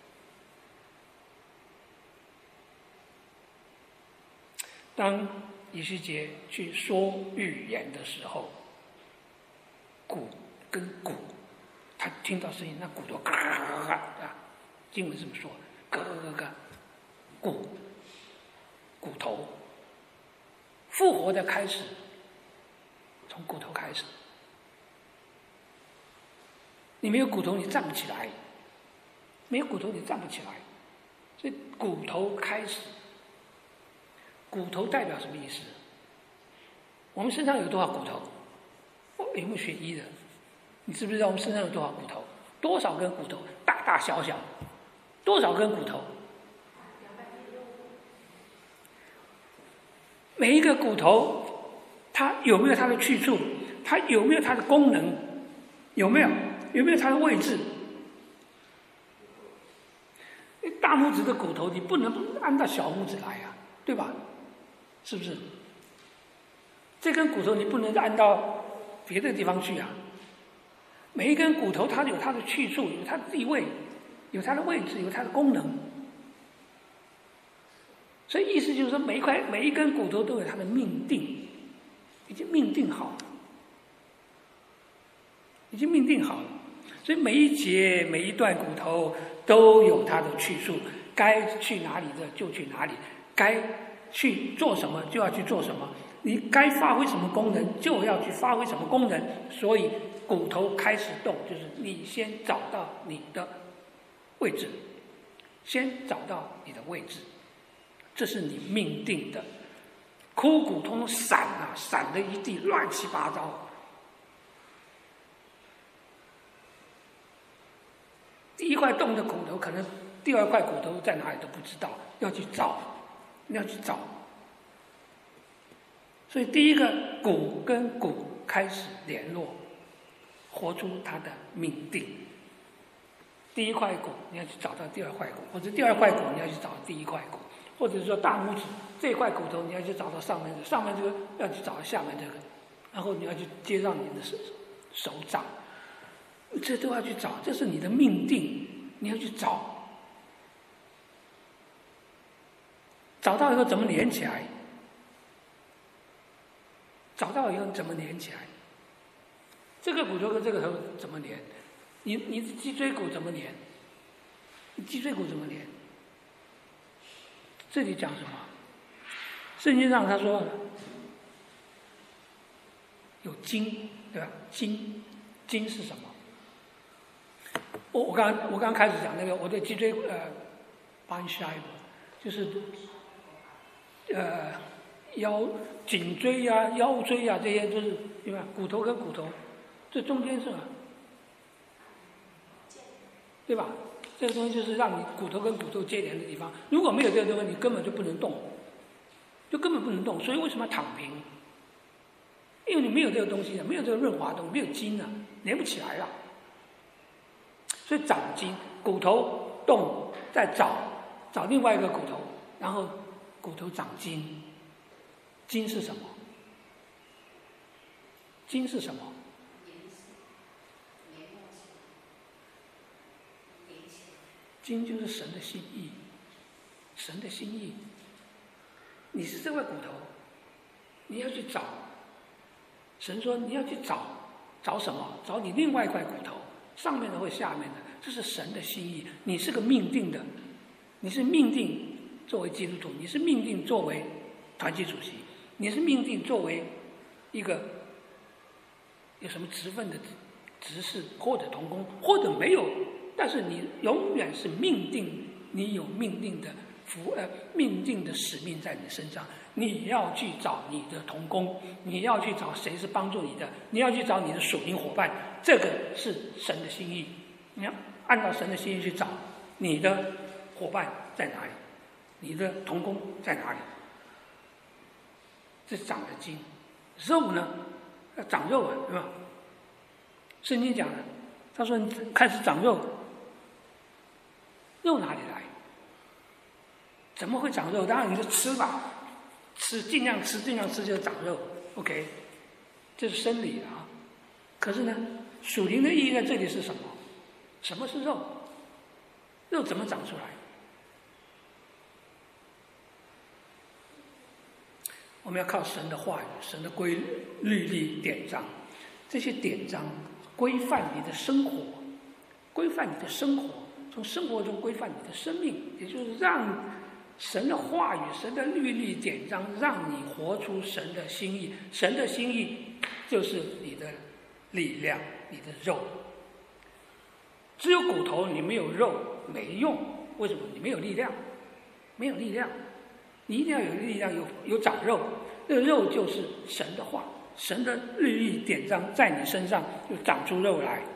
当以西结去说预言的时候，骨跟骨，他听到声音，那骨头嘎嘎嘎嘎啊，经文这么说，嘎嘎嘎嘎，骨骨头复活的开始，从骨头开始。你没有骨头，你站不起来；没有骨头，你站不起来。所以骨头开始，骨头代表什么意思？我们身上有多少骨头？有没有学医的？你知不知道我们身上有多少骨头？多少根骨头？大大小小，多少根骨头？每一个骨头，它有没有它的去处？它有没有它的功能？有没有？有没有它的位置？大拇指的骨头，你不能按到小拇指来啊，对吧？是不是？这根骨头你不能按到别的地方去啊。每一根骨头它有它的去处，有它的地位，有它的位置，有它的功能。所以意思就是说，每一块每一根骨头都有它的命定，已经命定好了，已经命定好了。所以每一节每一段骨头都有它的去处，该去哪里的就去哪里，该去做什么就要去做什么，你该发挥什么功能就要去发挥什么功能。所以骨头开始动，就是你先找到你的位置，先找到你的位置，这是你命定的。枯骨通通散啊，散了一地，乱七八糟。第一块动的骨头，可能第二块骨头在哪里都不知道，要去找，要去找。所以第一个骨跟骨开始联络，活出它的命定。第一块骨你要去找到第二块骨，或者第二块骨你要去找到第一块骨，或者说大拇指这块骨头你要去找到上面的，上面这个要去找到下面这个，然后你要去接上你的手手掌。这都要去找，这是你的命定，你要去找。找到以后怎么连起来？找到以后怎么连起来？这个骨头跟这个头怎么连？你你的脊椎骨怎么连？你脊椎骨怎么连？这里讲什么？圣经上他说有筋，对吧？筋，筋是什么？我我刚我刚开始讲那个，我的脊椎呃 bone shape 就是呃腰颈椎呀、啊、腰椎呀、啊、这些都是对吧？骨头跟骨头，这中间是吧？对吧？这个东西就是让你骨头跟骨头接连的地方。如果没有这个东西，你根本就不能动，就根本不能动。所以为什么要躺平？因为你没有这个东西，没有这个润滑动，没有筋啊，连不起来了。所以长筋，骨头动，再找找另外一个骨头，然后骨头长筋， 筋是什么？筋是什么？筋就是神的心意，神的心意。你是这块骨头，你要去找。神说你要去找，找什么？找你另外一块骨头，上面的或下面的，这是神的心意。你是个命定的，你是命定作为基督徒，你是命定作为团契主席，你是命定作为一个有什么职分的执事或者同工，或者没有，但是你永远是命定，你有命定的福呃命定的使命在你身上。你要去找你的同工，你要去找谁是帮助你的，你要去找你的属灵伙伴，这个是神的心意。你要按照神的心意去找你的伙伴在哪里，你的同工在哪里。这是长的筋。肉呢要长肉啊，对吧？圣经讲的，他说你开始长肉，肉哪里来？怎么会长肉？当然你就吃吧，吃尽量吃，尽量吃就长肉。OK， 这是生理啊。可是呢，属灵的意义在这里是什么？什么是肉？肉怎么长出来？我们要靠神的话语、神的规律例典章，这些典章规范你的生活，规范你的生活，从生活中规范你的生命，也就是让神的话语、神的律例典章，让你活出神的心意。神的心意就是你的力量，你的肉。只有骨头，你没有肉没用。为什么？你没有力量，没有力量。你一定要有力量，有有长肉。这个肉就是神的话，神的律例典章在你身上就长出肉来。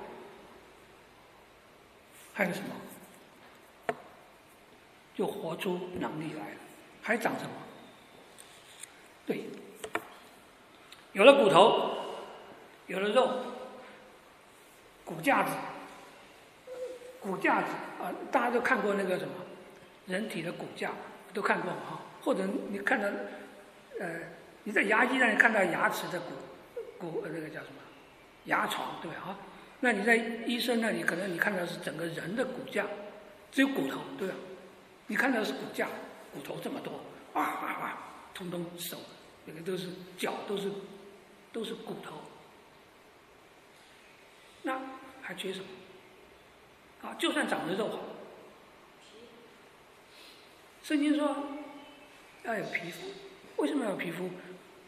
还有什么？就活出能力来了。还长什么？对，有了骨头，有了肉，骨架子，骨架子啊，大家都看过那个什么人体的骨架，都看过哈。或者你看到，呃，你在牙医那里看到牙齿的骨骨呃那个叫什么牙床，对吧？哈，那你在医生那里可能你看到是整个人的骨架，只有骨头，对吧？你看到是骨架，骨头这么多，哇哇哇，通通手，那个都是脚，都是都是骨头。那还缺什么？啊，就算长了肉好，圣经说要有皮肤，为什么要有皮肤？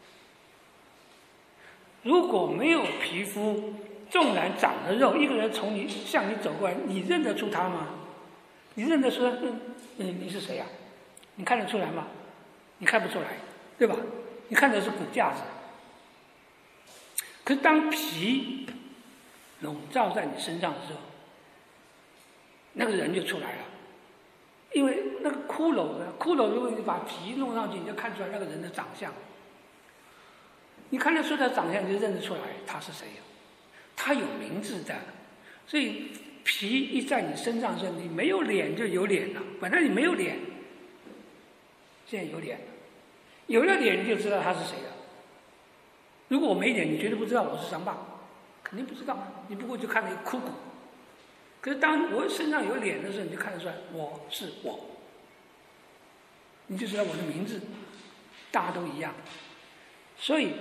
如果没有皮肤，纵然长了肉，一个人从你向你走过来，你认得出他吗？你认得出来？嗯嗯，你是谁呀、啊？你看得出来吗？你看不出来，对吧？你看的是骨架子。可是当皮笼罩在你身上的时候，那个人就出来了。因为那个骷髅呢，骷髅如果你把皮弄上去，你就看出来那个人的长相。你看得出他长相，你就认得出来他是谁呀、啊？他有名字的，所以皮一在你身上的时候，你没有脸就有脸了。本来你没有脸，现在有脸了，有了脸你就知道他是谁了。如果我没脸，你绝对不知道我是伤疤，肯定不知道，你不过就看了一个枯骨。可是当我身上有脸的时候，你就看得出来我是我，你就知道我的名字，大家都一样。所以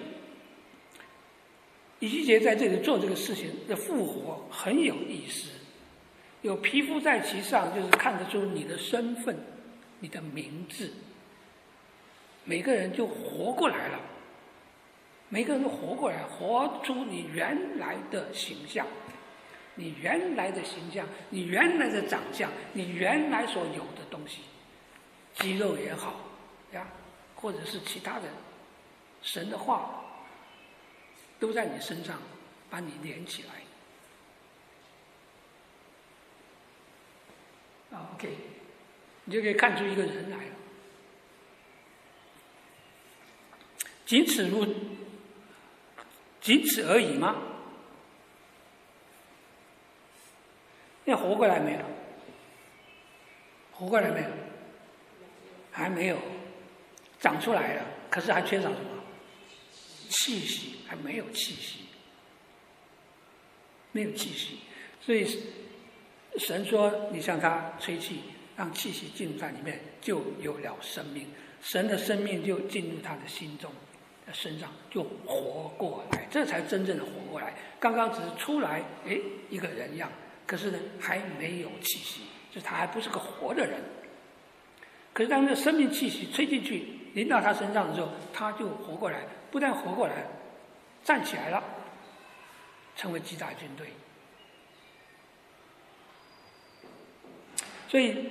以西结在这里做这个事情的复活很有意思，有皮肤在其上，就是看得出你的身份，你的名字。每个人就活过来了，每个人都活过来，活出你原来的形象，你原来的形象，你原来的长相，你原来所有的东西，肌肉也好呀，或者是其他的，神的话都在你身上把你连起来。啊 ，OK， 你就可以看出一个人来了。仅此如，仅此而已吗？要活过来没有？活过来没有？还没有，长出来了。 可是还缺少什么？气息，还没有气息，没有气息。所以神说：“你向他吹气，让气息进入他里面，就有了生命。神的生命就进入他的心中，身上就活过来，这才真正的活过来。刚刚只是出来，哎，一个人样，可是呢，还没有气息，就是他还不是个活的人。可是当这生命气息吹进去，临到他身上的时候，他就活过来，不但活过来，站起来了，成为击打军队。所以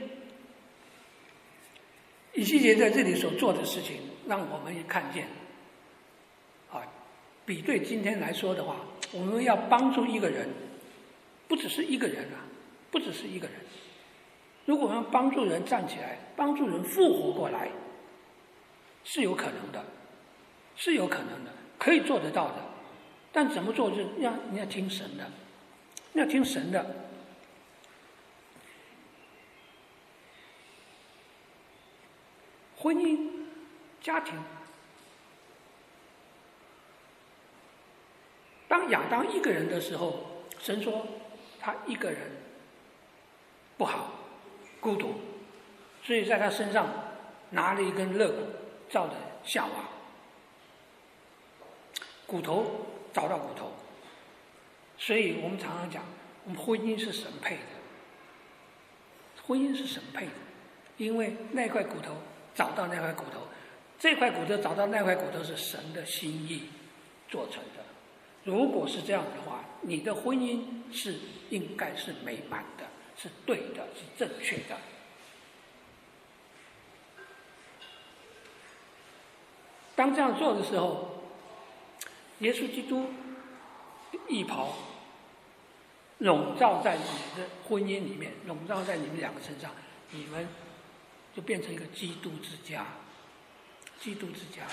以西结在这里所做的事情，让我们也看见，啊，比对今天来说的话，我们要帮助一个人，不只是一个人啊，不只是一个人。如果我们帮助人站起来，帮助人复活过来，是有可能的，是有可能的，可以做得到的。但怎么做，就要你要听神的，你要听神的。婚姻、家庭，当亚当一个人的时候，神说他一个人不好，孤独，所以在他身上拿了一根肋骨，照着夏娃，骨头找到骨头。所以我们常常讲，我们婚姻是神配的，婚姻是神配的，因为那块骨头找到那块骨头，这块骨头找到那块骨头是神的心意做成的。如果是这样的话，你的婚姻是应该是美满的，是对的，是正确的。当这样做的时候，耶稣基督义袍笼罩在你的婚姻里面，笼罩在你们两个身上，你们就变成一个基督之家。基督之家，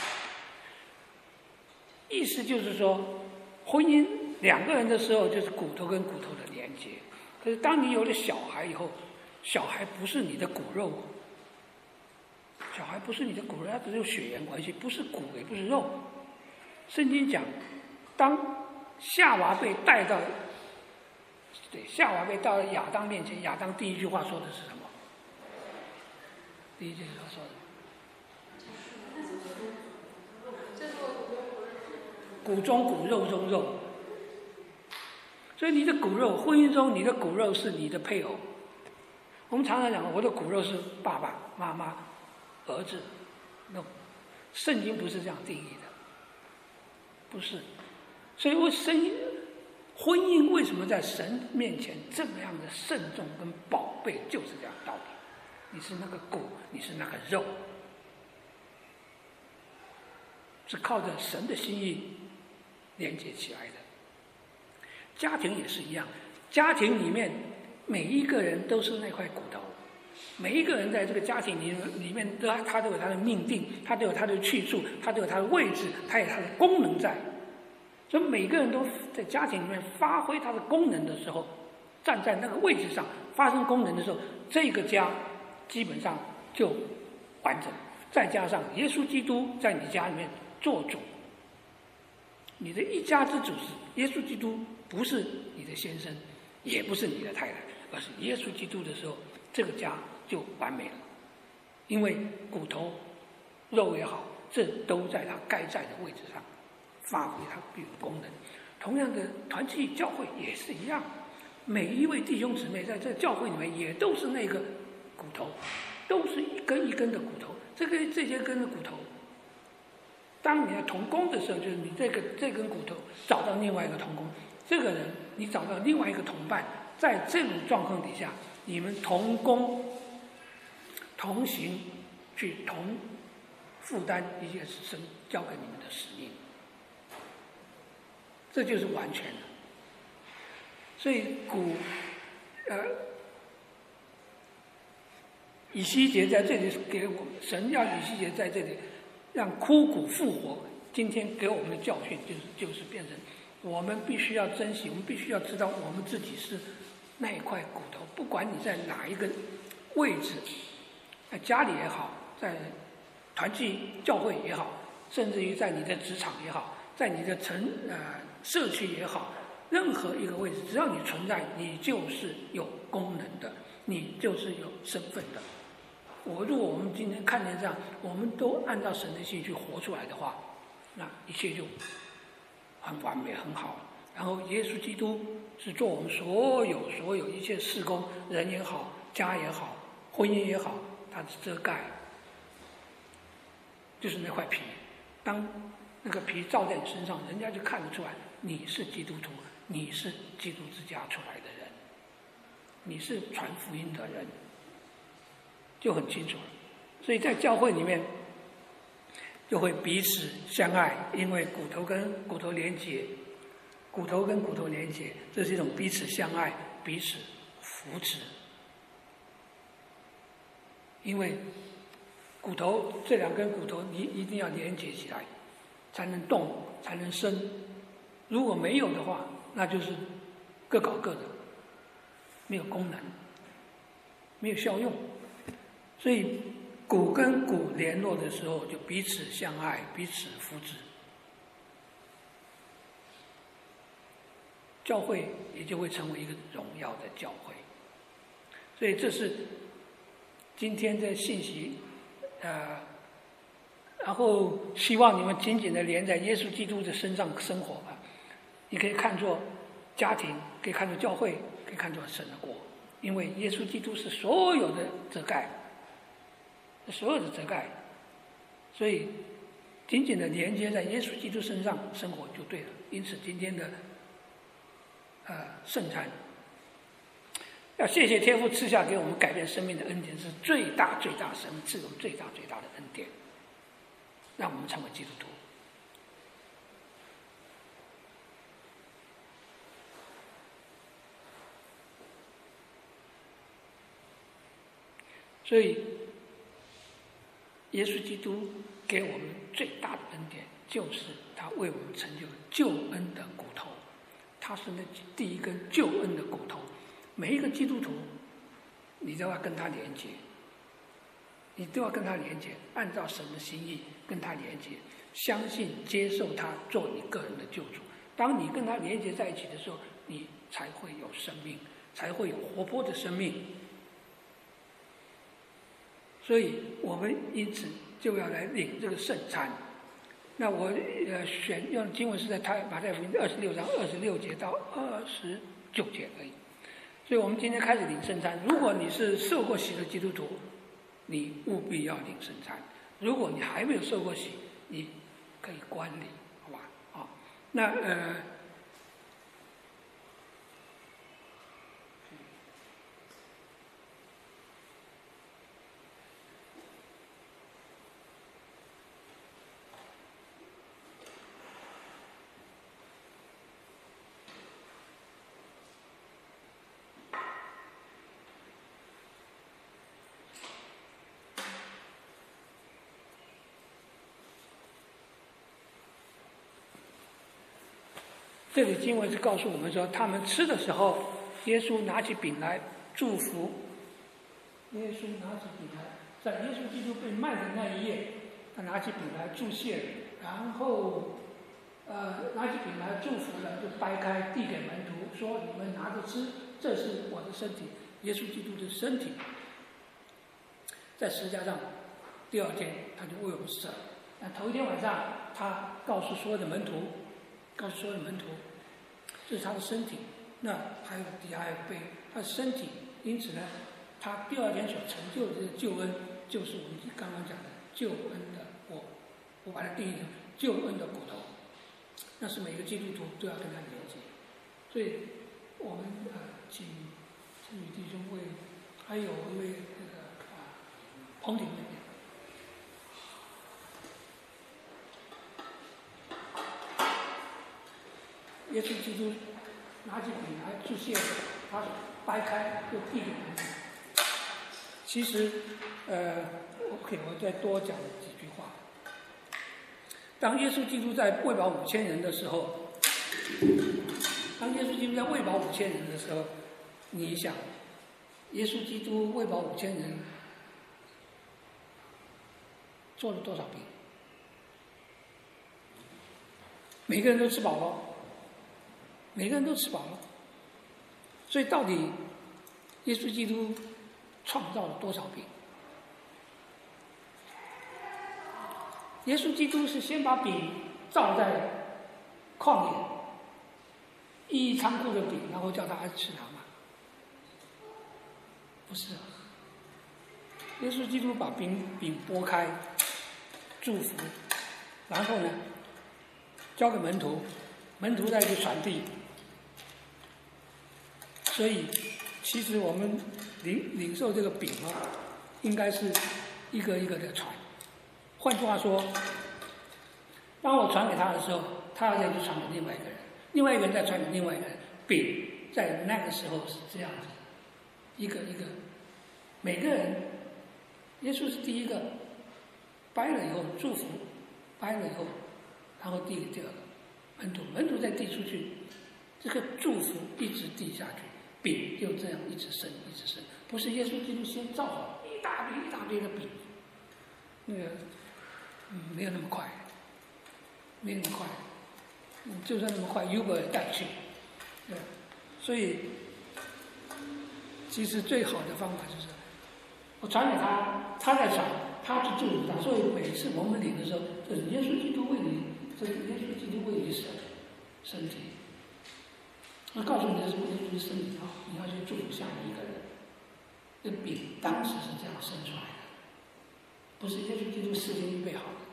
意思就是说，婚姻两个人的时候就是骨头跟骨头的连接。可是当你有了小孩以后，小孩不是你的骨肉，小孩不是你的骨肉，它只有血缘关系，不是骨也不是肉。圣经讲，当夏娃被带到，对，夏娃被带到亚当面前，亚当第一句话说的是什么？第一句话说的，骨中骨，肉中肉。所以你的骨肉，婚姻中你的骨肉是你的配偶。我们常常讲，我的骨肉是爸爸妈妈儿子。no， 圣经不是这样定义的，不是。所以我生婚姻为什么在神面前这么样的慎重跟宝贝，就是这样道理。你是那个骨，你是那个肉，是靠着神的心意连接起来的。家庭也是一样，家庭里面每一个人都是那块骨头，每一个人在这个家庭里里面，都他都有他的命定，他都有他的去处，他都有他的位置，他有他的功能在。所以每个人都在家庭里面发挥他的功能的时候，站在那个位置上发生功能的时候，这个家基本上就完整。再加上耶稣基督在你家里面做主，你的一家之主是耶稣基督，不是你的先生，也不是你的太太，而是耶稣基督的时候，这个家就完美了。因为骨头、肉也好，这都在它该在的位置上发挥它必有的功能。同样的，团契教会也是一样，每一位弟兄姊妹在这教会里面也都是那个骨头，都是一根一根的骨头。这个这些根的骨头，当你要同工的时候，就是你这个这根骨头找到另外一个同工，这个人你找到另外一个同伴，在这种状况底下，你们同工同行，去同负担一些神交给你们的使命，这就是完全的。所以古呃以西结在这里给我们，神要以西结在这里让枯骨复活。今天给我们的教训就是就是变成，我们必须要珍惜，我们必须要知道我们自己是那一块骨头，不管你在哪一个位置，在家里也好，在团契教会也好， 甚至于在你的职场也好，在你的城呃社区也好，任何一个位置，只要你存在，你就是有功能的，你就是有身份的。我如果我们今天看见这样，我们都按照神的心去活出来的话，那一切就很完美很好。然后耶稣基督是做我们所有所有一切事工，人也好，家也好，婚姻也好，它的遮盖就是那块皮。当那个皮罩在你身上，人家就看得出来你是基督徒，你是基督之家出来的人，你是传福音的人，就很清楚了。所以在教会里面就会彼此相爱，因为骨头跟骨头连结，骨头跟骨头连结，这是一种彼此相爱，彼此扶持。因为骨头这两根骨头你一定要连接起来，才能动，才能生。如果没有的话，那就是各搞各的，没有功能，没有效用。所以骨跟骨联络的时候，就彼此相爱，彼此扶持，教会也就会成为一个荣耀的教会。所以这是今天的信息，呃，然后希望你们紧紧的连在耶稣基督的身上生活吧。你可以看作家庭，可以看作教会，可以看作神的国，因为耶稣基督是所有的遮盖，所有的遮盖，所以紧紧的连接在耶稣基督身上生活就对了。因此今天的呃圣餐，要谢谢天父赐下给我们改变生命的恩典，是最大最大神赐我们最大最大的恩典，让我们成为基督徒。所以耶稣基督给我们最大的恩典，就是他为我们成就救恩的骨头，他是那第一根救恩的骨头。每一个基督徒你都要跟他连接，你都要跟他连接，按照神的心意跟他连接，相信接受他做你个人的救主。当你跟他连接在一起的时候，你才会有生命，才会有活泼的生命。所以我们因此就要来领这个圣餐。那我呃选用经文是在太马太福音二十六章二十六节到二十九节而已。所以我们今天开始领圣餐。如果你是受过洗的基督徒，你务必要领圣餐；如果你还没有受过洗，你可以观礼，好吧？好，那呃。这里经文是告诉我们说，他们吃的时候，耶稣拿起饼来祝福。耶稣拿起饼来，在耶稣基督被卖的那一夜，他拿起饼来祝谢，然后呃拿起饼来祝福了，就掰开递给门徒，说：“你们拿着吃，这是我的身体。”耶稣基督的身体在十字架上，第二天他就为我们死了。那头一天晚上，他告诉所有的门徒。告诉所有的门徒，这是他的身体。那还有底下还有杯，他的身体。因此呢，他第二天所成就的这个救恩，就是我们刚刚讲的救恩的我，我把它定义成救恩的骨头。那是每个基督徒都要跟他连接。所以，我们呃，请请女弟兄为，还有一位那个啊，彭婷那边。耶稣基督拿起饼来祝谢，他掰开就递给门徒。其实，呃 ，OK， 我再多讲几句话。当耶稣基督在喂饱五千人的时候，当耶稣基督在喂饱五千人的时候，你想，耶稣基督喂饱五千人，做了多少饼？ 每个人都吃饱了，每个人都吃饱了。所以到底耶稣基督创造了多少饼？耶稣基督是先把饼造在旷野，一一仓库的饼，然后叫他吃它吗？不是啊。耶稣基督把饼饼拨开，祝福，然后呢，交给门徒，门徒再去传递。所以，其实我们领领受这个饼啊，应该是一个一个的传。换句话说，当我传给他的时候，他要再去传给另外一个人，另外一个人再传给另外一个人。饼在那个时候是这样子，一个一个，每个人，耶稣是第一个，掰了以后祝福，掰了以后，然后递给第二个门徒，门徒再递出去，这个祝福一直递下去，饼就这样一直升，一直升，不是耶稣基督先造好一大堆一大堆的饼，那个。嗯，没有那么快，没有那么快。嗯，就算那么快 ，Uber 也带去，对。所以，其实最好的方法就是，我传给他，他在传，他去祝福他。所以每次我们领的时候，就是耶稣基督为你，这是耶稣基督为你舍身体。我告诉你的是，耶稣的身体啊，你要去祝福下一个人。这饼当时是这样生出来的。不是耶稣基督事先预备好的，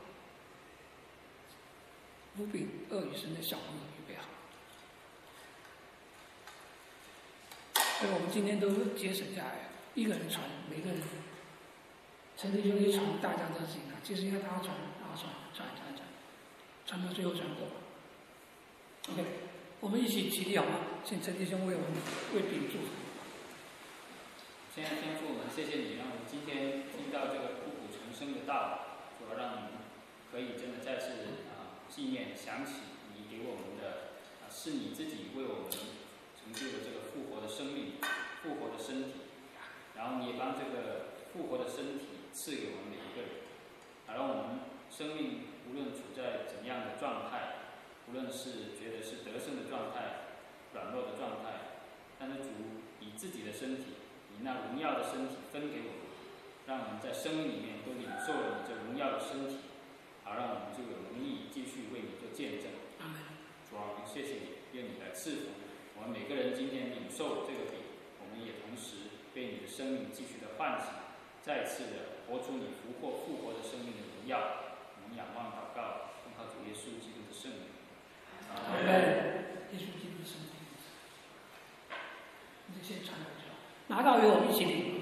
五饼二鱼是那小朋友预备好的。所以我们今天都节省下来，一个人传，每个人，陈弟兄一传，大家都是这样，其实应该大家传，大家传，传传传，传到最后传过。OK， 我们一起起立好吗？请陈弟兄为我们为饼祝福。 亲爱的天父，我们谢谢你，让我们今天听到这个苦苦重生的道，主要让我们可以真的再次啊纪念想起你给我们的啊是你自己为我们成就了这个复活的生命、复活的身体，然后你也帮这个复活的身体赐给我们每一个人，啊让我们生命无论处在怎样的状态，无论是觉得是得胜的状态、软弱的状态，但是主以自己的身体。你那荣耀的身体分给我们，让我们在生命里面都领受了你这荣耀的身体，好让我们就有能力继续为你做见证。主啊，我们谢谢你，愿你来赐福我们每个人。今天领受这个饼，我们也同时被你的生命继续的唤醒，再次的活出你复活复活的生命的荣耀。我们仰望祷告，奉靠主耶稣基督的圣名。 阿门。耶稣基督的圣名，你就先传过去。拿到以后我们一起领。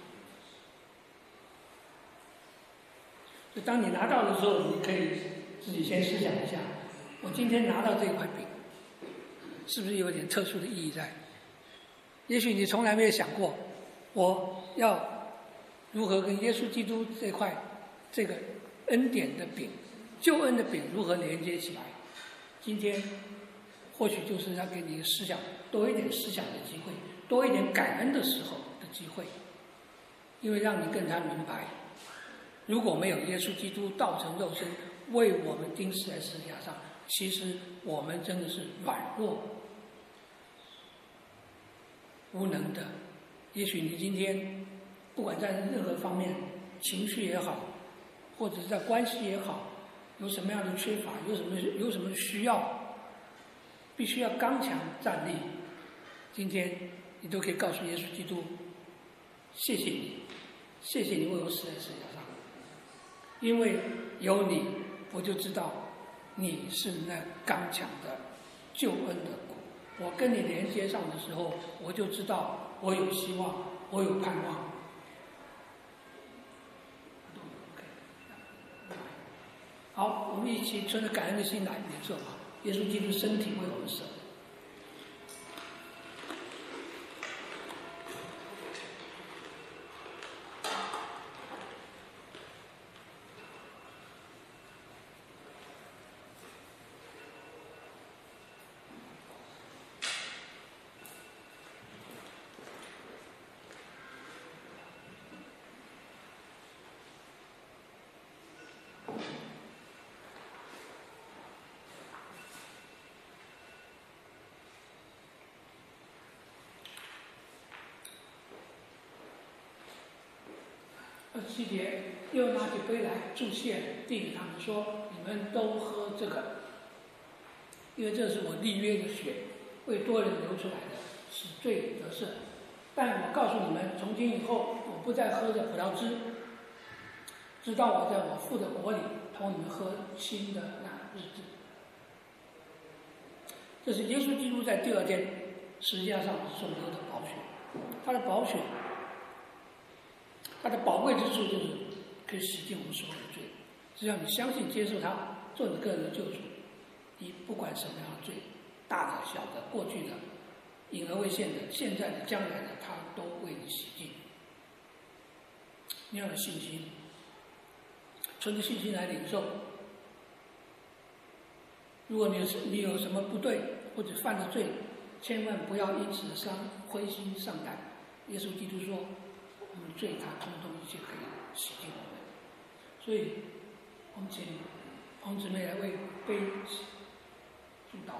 就当你拿到的时候，你可以自己先思想一下，我今天拿到这块饼，是不是有点特殊的意义在？也许你从来没有想过，我要如何跟耶稣基督这块这个恩典的饼、救恩的饼如何连接起来。今天或许就是要给你思想多一点思想的机会，多一点感恩的时候的机会，因为让你更加明白，如果没有耶稣基督道成肉身为我们钉死在十字架上，其实我们真的是软弱无能的。也许你今天不管在任何方面，情绪也好，或者是在关系也好，有什么样的缺乏，有什么有什么需要，必须要刚强站立，今天你都可以告诉耶稣基督，谢谢你，谢谢你为我死在十字架上，因为有你，我就知道你是那刚强的救恩的果。我跟你连接上的时候，我就知道我有希望，我有盼望。好，我们一起存着感恩的心来领受吧。耶稣基督身体为我们舍。 七节，又拿起杯来祝谢，递给他们说：“你们都喝这个，因为这是我立约的血，为多人流出来的，使罪得赦。但我告诉你们，从今以后，我不再喝这葡萄汁，直到我在我父的国里同你们喝新的那日子。”这是耶稣基督在第二天十字架上所流的宝血，他的宝血，他的宝贵之处就是可以洗净我们所有的罪。只要你相信接受他做你个人的救主，你不管什么样的罪，大的小的，过去的隐而未现的，现在的将来的，他都为你洗净。你要有信心，存着信心来领受。如果你有你有什么不对或者犯了罪，千万不要因此伤灰心丧胆。耶稣基督说，我们罪他通通一切可以洗净我们。所以我们请红姊妹来为杯祝祷。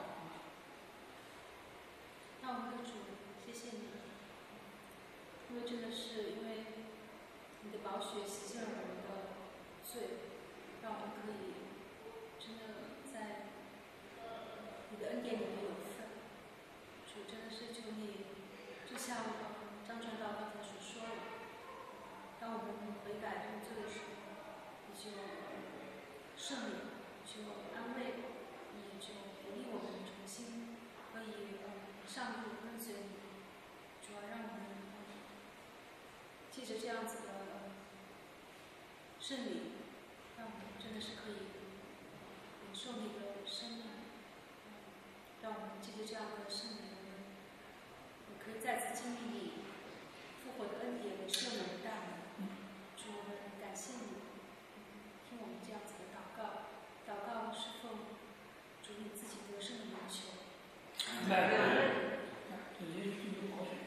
那我们的主，谢谢你，因为真的是因为你的宝血洗净了我们的罪，让我们可以真的在你的恩典里面有份。主真的是求你，就像张传道刚才所说的，当我们悔改认罪的时候，你就赦免，就安慰，你也就鼓励我们重新可以上路跟随你。主要让我们借着这样子的圣礼，让我们真的是可以领受你的生命。让我们借着这样的圣礼，我们也可以再次经历你复活的恩典、赦免的大能。主，我们感谢你，听我们这样子的祷告，祷告是奉主你自己得胜的名求。 阿门。耶稣基督宝血，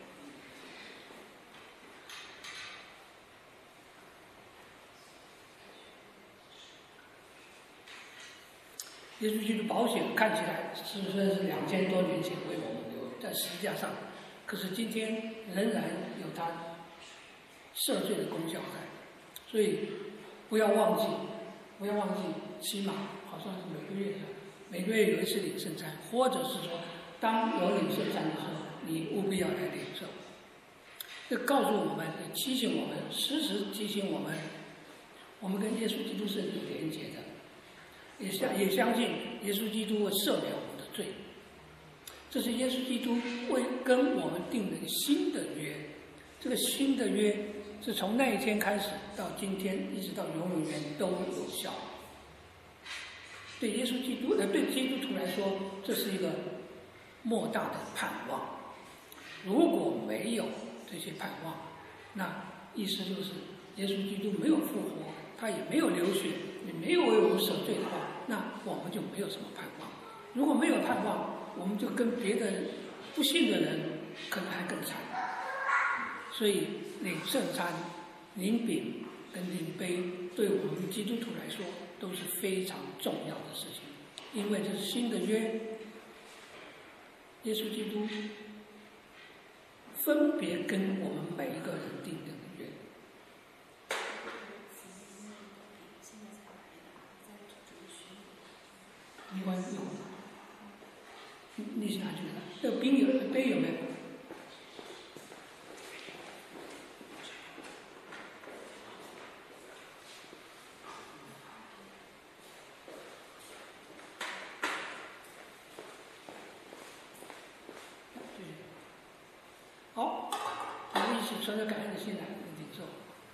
耶稣基督宝血看起来是不是是两千多年前为我们流在十字架上，可是今天仍然有它赦罪的功效在，所以不要忘记，不要忘记，起码好像是每个月每个月有一次领圣餐，或者是说当有领圣餐的时候，你务必要来领受。这告诉我们，也提醒我们，时时提醒我们，我们跟耶稣基督是有连结的。也相也相信耶稣基督会赦免我们的罪，这是耶稣基督为跟我们定了一个新的约。这个新的约是从那一天开始到今天，一直到永永远都有效。对耶稣基督呃，对基督徒来说，这是一个莫大的盼望。如果没有这些盼望，那意思就是耶稣基督没有复活，他也没有流血，也没有为我们舍罪的话，那我们就没有什么盼望。如果没有盼望，我们就跟别的不信的人可能还更惨。所以领圣餐、领饼跟领杯，对我们基督徒来说都是非常重要的事情，因为这是新的约。耶稣基督分别跟我们每一个人定的约。没关系，你你想去的，这个冰有杯有没有？好，我们一起存着感恩的心来领受。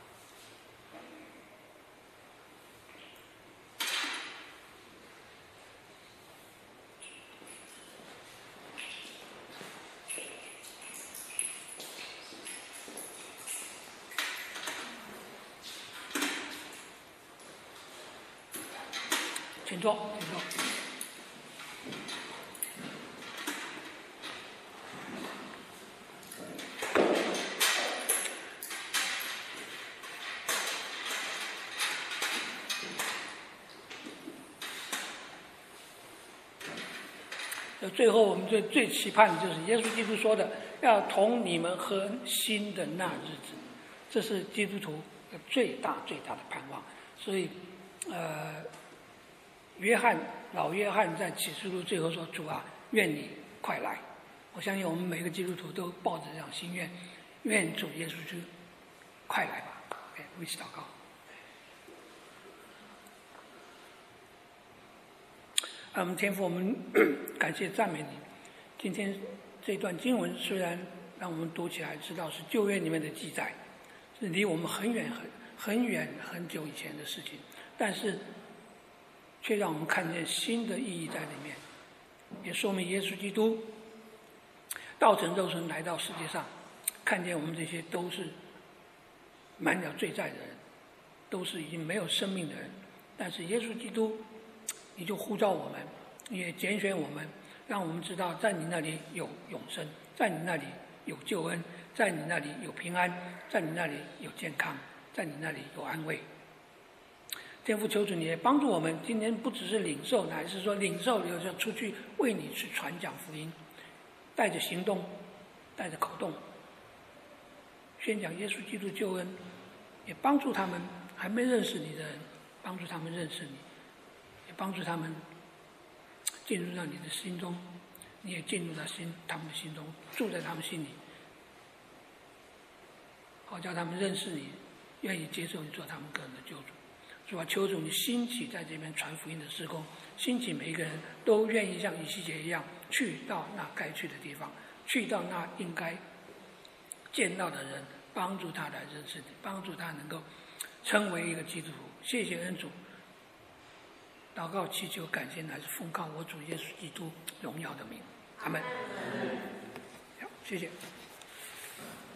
请坐，请坐。最后，我们最最期盼的就是耶稣基督说的，要同你们喝新的那日子，这是基督徒最大最大的盼望。所以，呃，约翰老约翰在启示录最后说：“主啊，愿你快来。”我相信我们每个基督徒都抱着这样心愿，愿主耶稣基督快来吧。OK， 我一起祷告。啊，我们天父，我们感谢赞美你。今天这段经文虽然让我们读起来知道是旧约里面的记载，是离我们很远很很远很久以前的事情，但是却让我们看见新的意义在里面，也说明耶稣基督道成肉身来到世界上，看见我们这些都是满了罪债的人，都是已经没有生命的人，但是耶稣基督你就呼召我们，也拣选我们，让我们知道在你那里有永生，在你那里有救恩，在你那里有平安，在你那里有健康，在你那里有安慰。天父，求主你也帮助我们，今天不只是领受，乃是说领受有时候出去为你去传讲福音，带着行动，带着口动，宣讲耶稣基督救恩，也帮助他们还没认识你的人，帮助他们认识你，也帮助他们进入到你的心中，你也进入到心他们的心中，住在他们心里，好叫他们认识你，愿意接受你做他们个人的救主。主啊，求主你兴起在这边传福音的事工，兴起每一个人都愿意像以西结一样，去到那该去的地方，去到那应该见到的人，帮助他来认识你，帮助他能够成为一个基督徒。谢谢恩主，祷告祈求感谢乃是奉靠我主耶稣基督荣耀的名，阿们。好，谢谢。